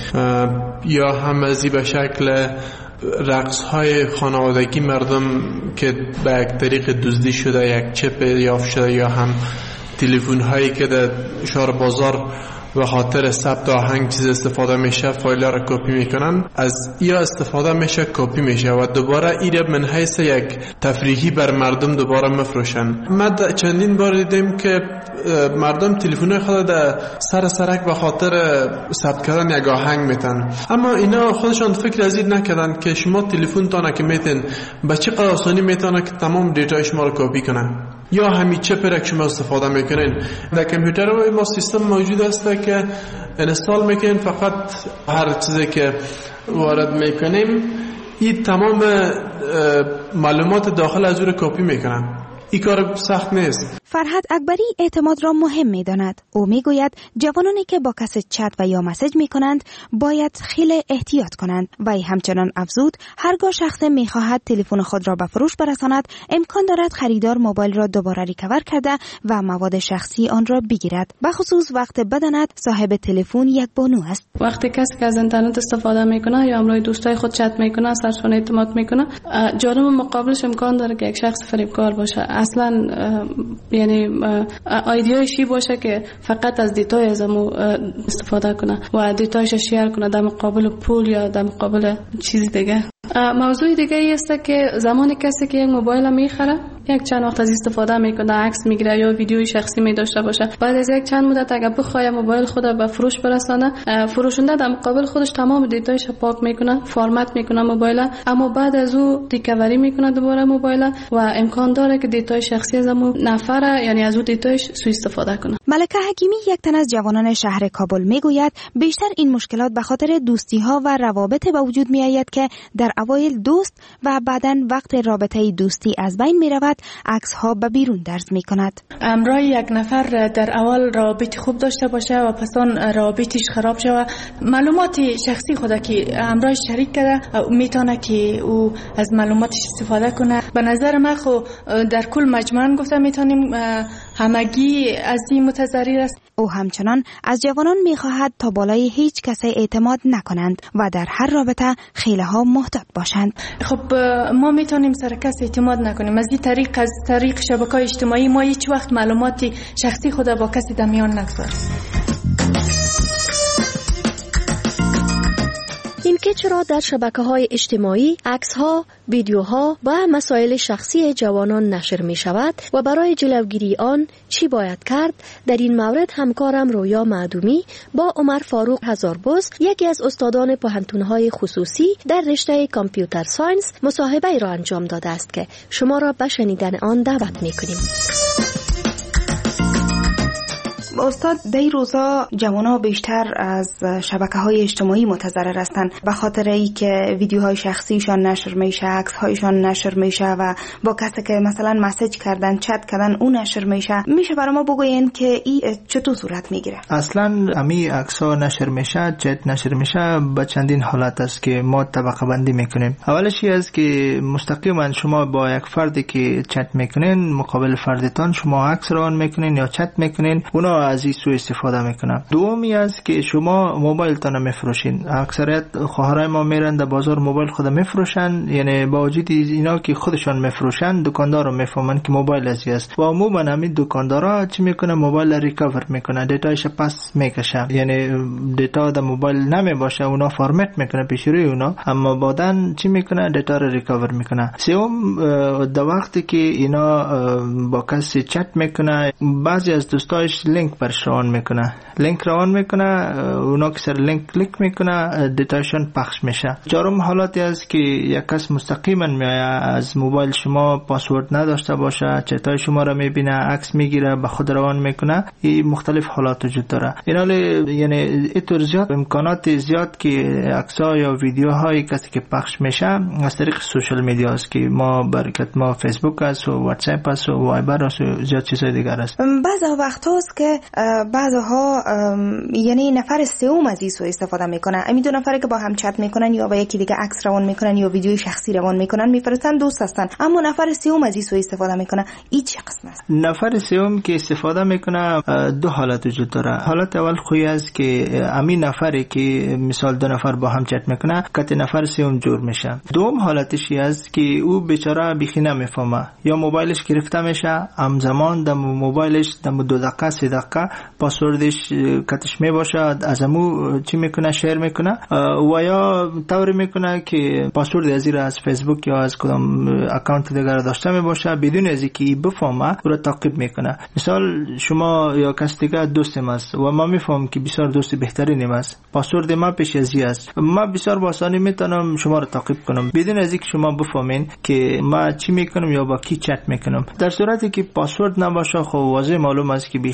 یا همزی به شکل رقص های خانوادگی مردم که به یک طریق دزدی شده، یک چپ یافت شده، یا هم تلفن هایی که در شهر بازار و خاطر ثبت آهنگ چیز استفاده میشه، فایل ها را کپی میکنن، از یا استفاده میشه کپی میشه و دوباره ایره من حیث یک تفریحی بر مردم دوباره مفروشن. ما چندین بار دیدیم که مردم تلفن خود در سر سرک به خاطر ثبت کردن یک آهنگ میتن، اما اینا خودشان فکر از این نکردن که شما تلفن تانه که میتن به چه قدر آسانی میتونه که تمام دیتای شما رو کپی کنن، یا همین چپ را که شما استفاده میکنین. در کامپیوتر ما سیستم موجود است که انستال میکنین، فقط هر چیزی که وارد میکنیم این تمام معلومات داخل از او را کپی میکنن. این کار سخت نیست. فرهاد اکبری اعتماد را مهم می داند. او می گوید جوانانی که با کسی چت و یا مسیج می کنند باید خیلی احتیاط کنند و همچنان افزود هرگاه شخص می خواهد تلفن خود را به فروش برساند امکان دارد خریدار موبایل را دوباره ریکاور کرده و مواد شخصی آن را بگیرد، بخصوص وقت بداند صاحب تلفن یک بانو است. وقتی کسی که از اینترنت استفاده میکنه یا همراه دوستای خود چت میکنه، سرشون اعتماد میکنه، جانب مقابلش امکان داره که یک شخص فریبکار باشه. اصلا یعنی ایدئولوژی باشه که فقط از دیتای ازمو استفاده کنه و دیتایش شیر کنه در مقابل پول یا در مقابل چیز دیگه. موضوع دیگه ای است که زمانی کسی که یک موبایل میخره یک چند وقت از استفاده میکنه، عکس میگیره یا ویدیوی شخصی میداشته باشه، بعد از یک چند مدت اگه بخواد موبایل خود به فروش برسانه، فروشنده در مقابل خودش تمام دیتایش پاک میکنه، فرمت میکنه موبایل، اما بعد از او ریکاوری میکنه دوباره موبایل و امکان داره که دیتای شخصی از اون نفر یعنی از اون دیتایش سوء استفاده کنه. ملکه حکیمی یک تن از جوانان شهر کابل میگوید بیشتر این مشکلات به خاطر دوستی ها و روابط به وجود می آید که در اوایل دوست و بعداً وقت رابطه دوستی از بین می رود عکس ها به بیرون درز می کند. امرای یک نفر در اول رابط خوب داشته باشه و پس آن رابطش خراب شود، معلومات شخصی خود که امرای شریک کرده میتونه که او از معلوماتش استفاده کنه. به نظر من خو در کل مجموعاً گفتم میتونیم همگی از این متضرر است. او همچنان از جوانان میخواهد تا بالای هیچ کسی اعتماد نکنند و در هر رابطه خیلی ها محتاط باشند. خب ما میتونیم سر کس اعتماد نکنیم. از این طریق، از طریق شبکه‌های اجتماعی ما هیچ وقت معلومات شخصی خود با کسی در میان نگذاریم. اینکه چرا در شبکه‌های اجتماعی عکس‌ها، ویدیوها و مسائل شخصی جوانان نشر می‌شود و برای جلوگیری آن چی باید کرد، در این مورد همکارم رویا معدومی با عمر فاروق هزاربز، یکی از استادان پوهنتون‌های خصوصی در رشته کامپیوتر ساینس، مصاحبه‌ای را انجام داده است که شما را به شنیدن آن دعوت می‌کنیم. استاد، در این روزا جوان‌ها بیشتر از شبکه‌های اجتماعی متضرر هستند به خاطر اینکه ویدیوهای شخصیشان نشر میشه، عکس‌هایشان نشر میشه و با کسی که مثلا مسیج کردن، چت کردن، اون نشر میشه. میشه برای ما بگوین که این چطور صورت میگیره؟ اصلا امی عکس‌ها نشر میشه، چت نشر میشه به چندین حالت است که ما طبقه بندی میکنیم. اولش این است که مستقیما شما با یک فردی که چت میکنین، مقابل فردتان شما عکس روان میکنین یا چت میکنین، اونا از این سوء استفاده میکنن. دومی است که شما موبایل تان میفروشین. اکثریت خواهرای ما میرن در بازار موبایل خود میفروشن، یعنی با وجود اینا که خودشان میفروشن، دکاندار رو میفهمن که موبایل ازی است و عموما همین دکاندارا چی میکنه، موبایل ریکاور میکنه، دیتایش پس میکشه، یعنی دیتا در موبایل نمیباشه، اونا فرمت میکنه پیش روی اونا، اما بعدن چی میکنه، دیتا رو ریکاور میکنه. سوم، در وقتی که اینا با کسی چت میکنه، بعضی از دوستایش لینک روان میکنه، لینک روان میکنه، اونا که سر لینک کلیک میکنه، دیتاشون پخش میشه. چهارم حالتی است که یک کس مستقیما میآید از موبایل شما، پاسورد نداشته باشه، چتای شما را میبینه، عکس میگیره، به خود روان میکنه. این مختلف حالات وجود داره. اینا یعنی اینطور زیاد امکانات زیاد که عکس‌ها یا ویدیوهای کسی که پخش میشه از طریق سوشال میدیا است که ما برکت ما فیسبوک است و واتس اپ است و وایبر است و زیاد چیزای دیگر است. بعضی وقت هست که بعضها یعنی نفر سوم از این سوء استفاده میکنن. همین دو نفری که با هم چت میکنن یا با یکی دیگه عکس روان میکنن یا ویدیوی شخصی روان میکنن، میفرستن، دوست هستن، اما نفر سوم از این سوء استفاده میکنه. این چه قسم است؟ نفر سوم که استفاده میکنه دو حالت وجود داره. حالت اول خوی است که همین نفری که مثال دو نفر با هم چت میکنه، کت نفر سوم جور میشه. دوم حالتش است که او بیچاره بیخی نمیفهمه، یا موبایلش گرفته میشه، همزمان در موبایلش در 2 دقیقه 3 دقیقه پاسوردش کتش می باشد، از امو چی میکنه، شیر میکنه و یا طوری میکنه که پاسورد از این از فیسبوک یا از کدام اکانت دیگر داشته می باشه، بدون از اینکه بفهمه او را تعقیب میکنه. مثال شما یا کس دیگه دوستم است و ما میفهمم که بسیار دوست بهترینم است، پاسورد ما پیش از این است، ما بسیار با آسانی میتونم شما را تعقیب کنم بدون از اینکه شما بفهمین که ما چی میکنم یا با کی چت میکنم. در صورتی که پاسورد نباشه، خب واضح معلوم است که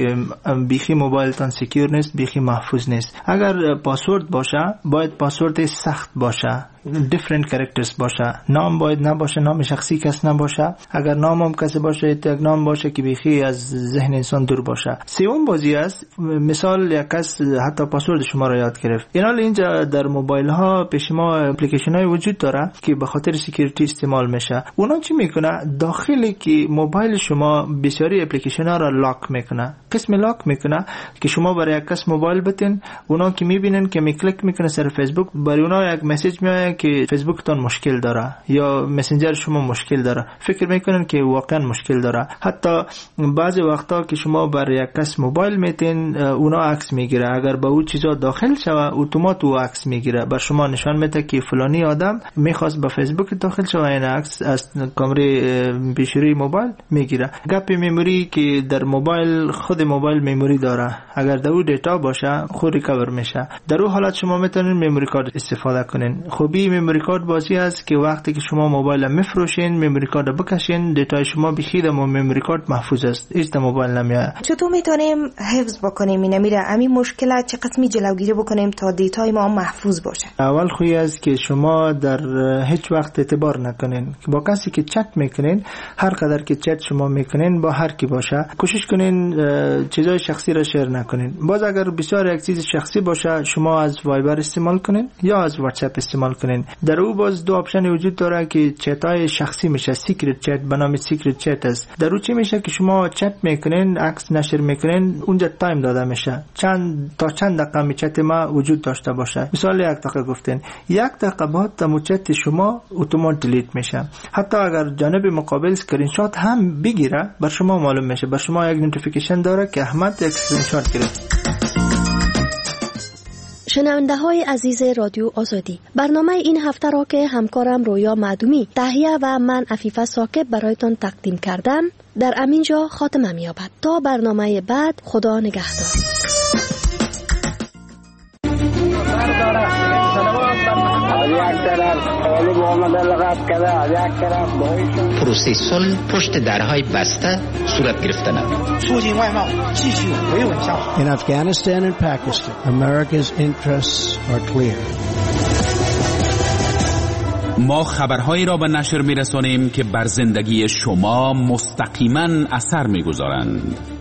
بیخی موبایلتان سکیور نیست، بیخی محفوظ نیست. اگر پاسورد باشه، باید پاسورد سخت باشه، different characters باشه، نام باید نباشه، نام شخصی کس نباشه، اگر نام هم کسی باشه یک نام باشه که بیخی از ذهن انسان دور باشه. سوم بازی است، مثال یک کس حتی پاسورد شما را یاد گرفت. اینجا در موبایل ها پیش ما اپلیکیشن های وجود داره که به خاطر سکیوریتی استعمال میشه. اونا چی میکنه، داخلی که موبایل شما بسیاری اپلیکیشن ها را لاک میکنه. قسم لاک میکنه که شما برای یک کس موبایل بتین، اونا که میبینن که کلیک میکنه سر فیسبوک، برای اونا یک مسیج میاد که فیسبوک تان مشکل داره یا مسنجر شما مشکل داره، فکر میکنن که واقعا مشکل داره. حتی بعضی وقتا که شما برای یک کس موبایل میتین، اونا عکس میگیره، اگر با او چیزا داخل شوه اتومات او عکس میگیره، بر شما نشان میده که فلانی آدم میخواست با فیسبوک داخل شوه، این عکس از کامره پیشروی موبایل میگیره. گپ مموری که در موبایل، خود موبایل مموری داره، اگر در او دیتا باشه خود ریکاور میشه. در اون حالت شما میتونین مموری کارت استفاده کنین. خوبی این مموری کارت بازی است که وقتی که شما موبایل میفروشین مموری کارت بکشین دیتای شما بخیر مموری کارت محفوظ است، هیچ موبایل نمیاد. چطور میتونیم حفظ بکنیم اینا میره همین مشکلات چه قسمی جلوگیری بکنیم تا دیتای ما محفوظ باشه؟ اول خویی است که شما در هیچ وقت اعتبار نکنین. با کسی که چت میکنین، هر قدر که چت شما میکنین با هر کی باشه کوشش کنین چیزای شخصی را شیر نکنین. باز اگر بسیار یک چیز شخصی باشه شما از وایبر استعمال کنین یا از واتساپ استعمال کنین. در او باز دو آپشن وجود داره که چتای شخصی میشه، سیکرت چت به نام سیکرت چت است. در او چی میشه که شما چت میکنین، عکس نشر میکنین، اونجا تایم داده میشه چند دقیقه چت ما وجود داشته باشه. مثال 1 دقیقه گفتین، 1 دقیقه بعد تمام چت شما اتومات دیلیت میشه. حتی اگر جانب مقابل اسکرین شات هم بگیره بر شما معلوم میشه، بر شما یک نوتیفیکیشن داره که احمد یک اسکرین شات گرفت. شنونده های عزیز رادیو آزادی، برنامه این هفته را که همکارم رویا معدومی تهیه و من عفیفه ساکب برایتان تقدیم کردم در امینجا خاتمه می‌یابد. تا برنامه بعد، خدا نگهدار. پروسه صلح پشت درهای بسته صورت گرفتن. In Afghanistan and Pakistan, America's interests are clear. ما خبرهایی را به نشر می‌رسانیم که بر زندگی شما مستقیما اثر می‌گذارند.